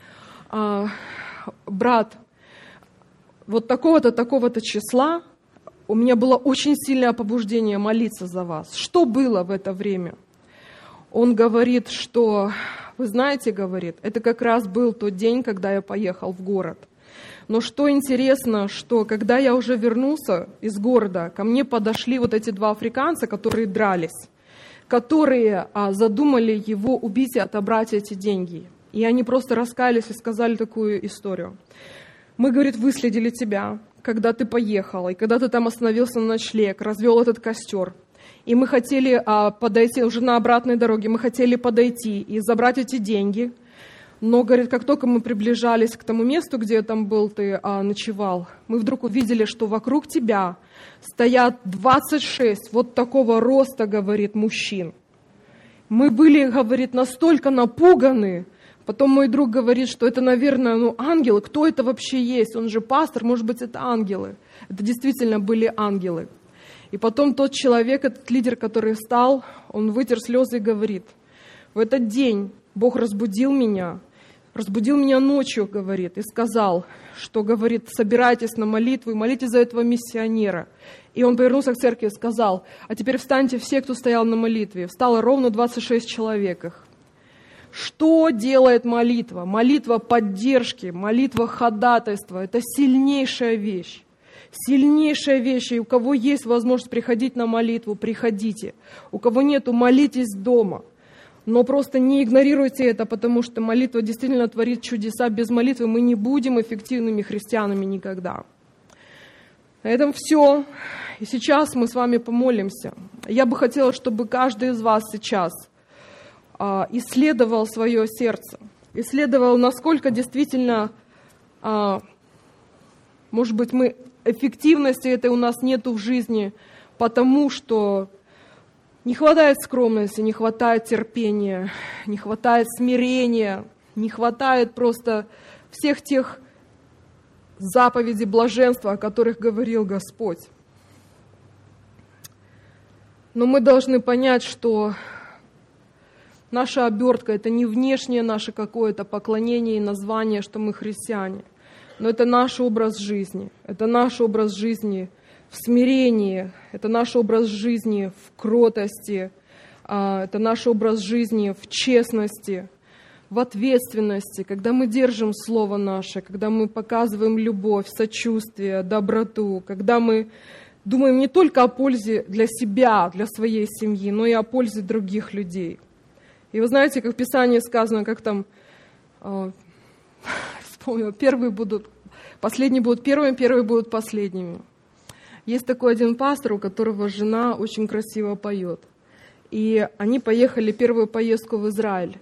брат, вот такого-то, такого-то числа у меня было очень сильное побуждение молиться за вас. Что было в это время? Он говорит, что, вы знаете, говорит, это как раз был тот день, когда я поехал в город. Но что интересно, что когда я уже вернулся из города, ко мне подошли вот эти два африканца, которые дрались, которые задумали его убить и отобрать эти деньги. И они просто раскаялись и сказали такую историю. Мы, говорит, выследили тебя, когда ты поехал, и когда ты там остановился на ночлег, развел этот костер. И мы хотели подойти, уже на обратной дороге, мы хотели подойти и забрать эти деньги. Но, говорит, как только мы приближались к тому месту, где там был, ты ночевал, мы вдруг увидели, что вокруг тебя стоят 26 вот такого роста, говорит, мужчин. Мы были, говорит, настолько напуганы. Потом мой друг говорит, что это, наверное, ангелы. Кто это вообще есть? Он же пастор, может быть, это ангелы. Это действительно были ангелы. И потом тот человек, этот лидер, который встал, он вытер слезы и говорит: в этот день Бог разбудил меня ночью, говорит, и сказал, что, говорит, собирайтесь на молитву и молитесь за этого миссионера. И он повернулся к церкви и сказал: а теперь встаньте все, кто стоял на молитве. Встало ровно 26 человек их. Что делает молитва? Молитва поддержки, молитва ходатайства. Это сильнейшая вещь. Сильнейшая вещь. И у кого есть возможность приходить на молитву, приходите. У кого нету, молитесь дома. Но просто не игнорируйте это, потому что молитва действительно творит чудеса. Без молитвы мы не будем эффективными христианами никогда. На этом все. И сейчас мы с вами помолимся. Я бы хотела, чтобы каждый из вас сейчас исследовал свое сердце, исследовал, насколько действительно, может быть, эффективности этой у нас нету в жизни, потому что не хватает скромности, не хватает терпения, не хватает смирения, не хватает просто всех тех заповедей блаженства, о которых говорил Господь. Но мы должны понять, что наша обертка – это не внешнее наше какое-то поклонение и название, что мы христиане, но это наш образ жизни. Это наш образ жизни в смирении, это наш образ жизни в кротости, это наш образ жизни в честности, в ответственности, когда мы держим Слово наше, когда мы показываем любовь, сочувствие, доброту, когда мы думаем не только о пользе для себя, для своей семьи, но и о пользе других людей. И вы знаете, как в Писании сказано, как там Вспомнила, последние будут первыми, первые будут последними. Есть такой один пастор, у которого жена очень красиво поет. И они поехали первую поездку в Израиль.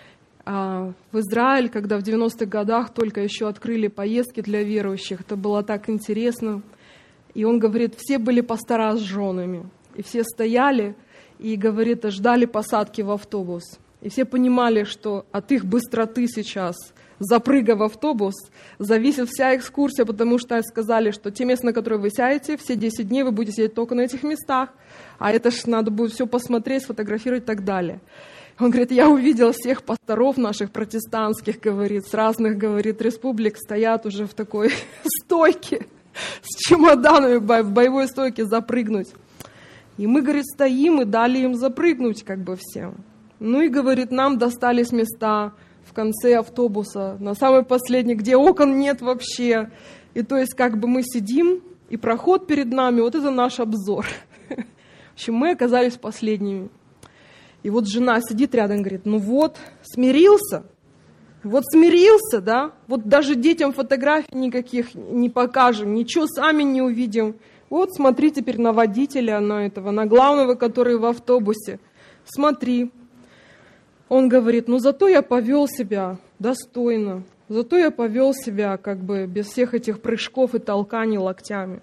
В Израиль, когда в 90-х годах только еще открыли поездки для верующих, это было так интересно. И он говорит, все были пастора с женами. И все стояли и, говорит, ждали посадки в автобус. И все понимали, что от их быстроты сейчас, запрыгав в автобус, зависит вся экскурсия, потому что сказали, что те места, на которые вы сядете, все 10 дней вы будете сидеть только на этих местах, а это ж надо будет все посмотреть, сфотографировать и так далее. Он говорит, я увидел всех пасторов наших протестантских, говорит, с разных, говорит, республик стоят уже в такой стойке, с чемоданами в боевой стойке запрыгнуть. И мы, говорит, стоим и дали им запрыгнуть как бы всем. Ну и, говорит, нам достались места в конце автобуса, на самой последней, где окон нет вообще. И то есть как бы мы сидим, и проход перед нами, вот это наш обзор. В общем, мы оказались последними. И вот жена сидит рядом, говорит, ну вот, смирился, да? Вот даже детям фотографий никаких не покажем, ничего сами не увидим. Вот смотри теперь на водителя, на главного, который в автобусе. Смотри. Он говорит, ну зато я повел себя достойно, зато я повел себя как бы без всех этих прыжков и толканий локтями.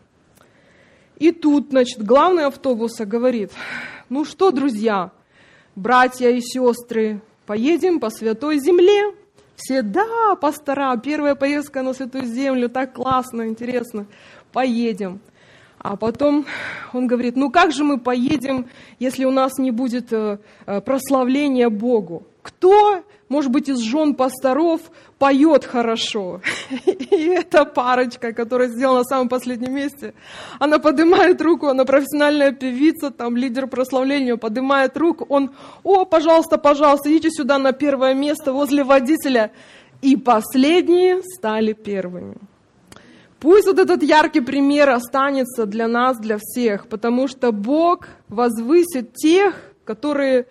И тут, значит, главный автобуса говорит, ну что, друзья, братья и сестры, поедем по Святой Земле? Все, да, пастора, первая поездка на Святую Землю, так классно, интересно, поедем. А потом он говорит, ну как же мы поедем, если у нас не будет прославления Богу? Кто, может быть, из жен пасторов поет хорошо? И эта парочка, которая сидела на самом последнем месте, она поднимает руку, она профессиональная певица, там лидер прославления, поднимает руку, он, пожалуйста, идите сюда на первое место возле водителя. И последние стали первыми. Пусть вот этот яркий пример останется для нас, для всех, потому что Бог возвысит тех, которые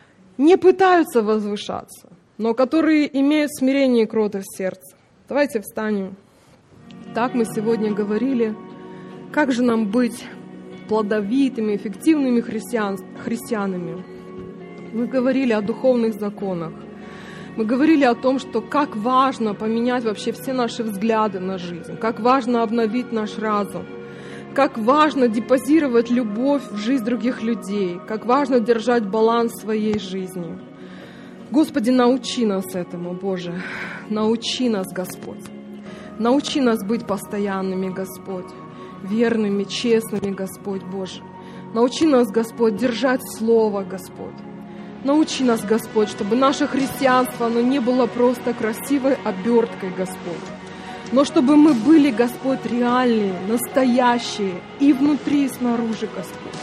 не пытаются возвышаться, но которые имеют смирение и кротость сердца. Давайте встанем. Так мы сегодня говорили, как же нам быть плодовитыми, эффективными христианами. Мы говорили о духовных законах. Мы говорили о том, что как важно поменять вообще все наши взгляды на жизнь, как важно обновить наш разум, как важно депозировать любовь в жизнь других людей, как важно держать баланс в своей жизни. Господи, научи нас этому, Боже, научи нас, Господь. Научи нас быть постоянными, Господь, верными, честными, Господь Боже. Научи нас, Господь, держать Слово, Господь. Научи нас, Господь, чтобы наше христианство, оно не было просто красивой оберткой, Господь, но чтобы мы были, Господь, реальные, настоящие и внутри, и снаружи, Господь.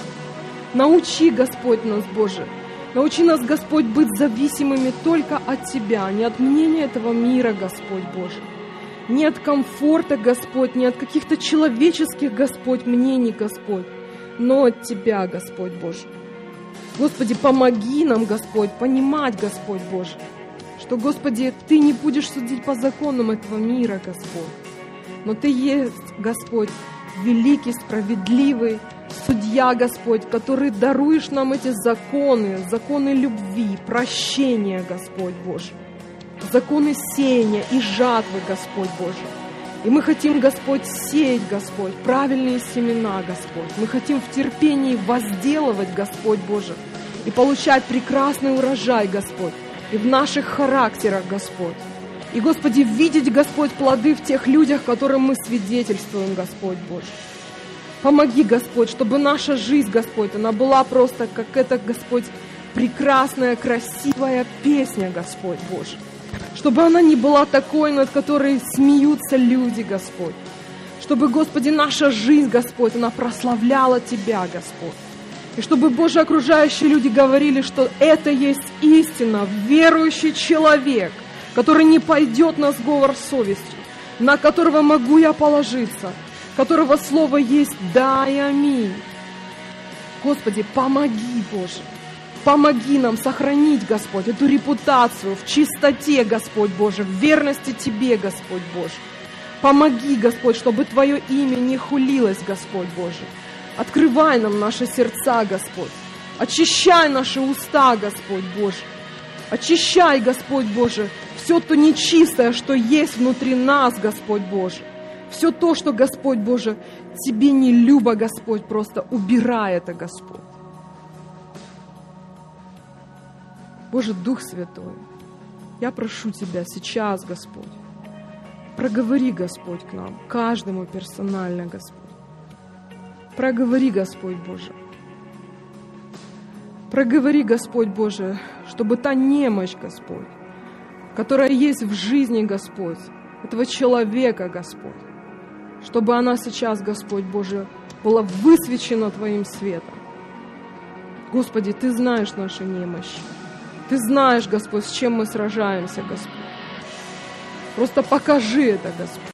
Научи, Господь, нас, Боже. Научи нас, Господь, быть зависимыми только от Тебя, не от мнения этого мира, Господь Боже, не от комфорта, Господь, не от каких-то человеческих, Господь, мнений, Господь, но от Тебя, Господь Боже. Господи, помоги нам, Господь, понимать, Господь Боже, что, Господи, Ты не будешь судить по законам этого мира, Господь, но Ты есть, Господь, великий, справедливый судья, Господь, который даруешь нам эти законы, законы любви, прощения, Господь Боже, законы сеяния и жатвы, Господь Боже. И мы хотим, Господь, сеять, Господь, правильные семена, Господь. Мы хотим в терпении возделывать, Господь Боже, и получать прекрасный урожай, Господь, и в наших характерах, Господь. И, Господи, видеть, Господь, плоды в тех людях, которым мы свидетельствуем, Господь Боже. Помоги, Господь, чтобы наша жизнь, Господь, она была просто как эта, Господь, прекрасная, красивая песня, Господь Боже. Чтобы она не была такой, над которой смеются люди, Господь. Чтобы, Господи, наша жизнь, Господь, она прославляла Тебя, Господь. И чтобы, Боже, окружающие люди говорили, что это есть истина, верующий человек, который не пойдет на сговор с совестью, на которого могу я положиться, которого слово есть «да» и «аминь». Господи, помоги, Боже. Помоги нам сохранить, Господь, эту репутацию в чистоте, Господь Боже, в верности Тебе, Господь Боже. Помоги, Господь, чтобы Твое имя не хулилось, Господь Боже. Открывай нам наши сердца, Господь. Очищай наши уста, Господь Боже. Очищай, Господь Боже, все то нечистое, что есть внутри нас, Господь Боже. Все то, что, Господь Боже, Тебе не любо, Господь, просто убирай это, Господь. Боже, Дух Святой, я прошу Тебя сейчас, Господь, проговори, Господь, к нам, каждому персонально, Господь. Проговори, Господь Боже. Проговори, Господь Боже, чтобы та немощь, Господь, которая есть в жизни, Господь, этого человека, Господь, чтобы она сейчас, Господь Боже, была высвечена Твоим светом. Господи, Ты знаешь наши немощи. Ты знаешь, Господь, с чем мы сражаемся, Господь. Просто покажи это, Господь.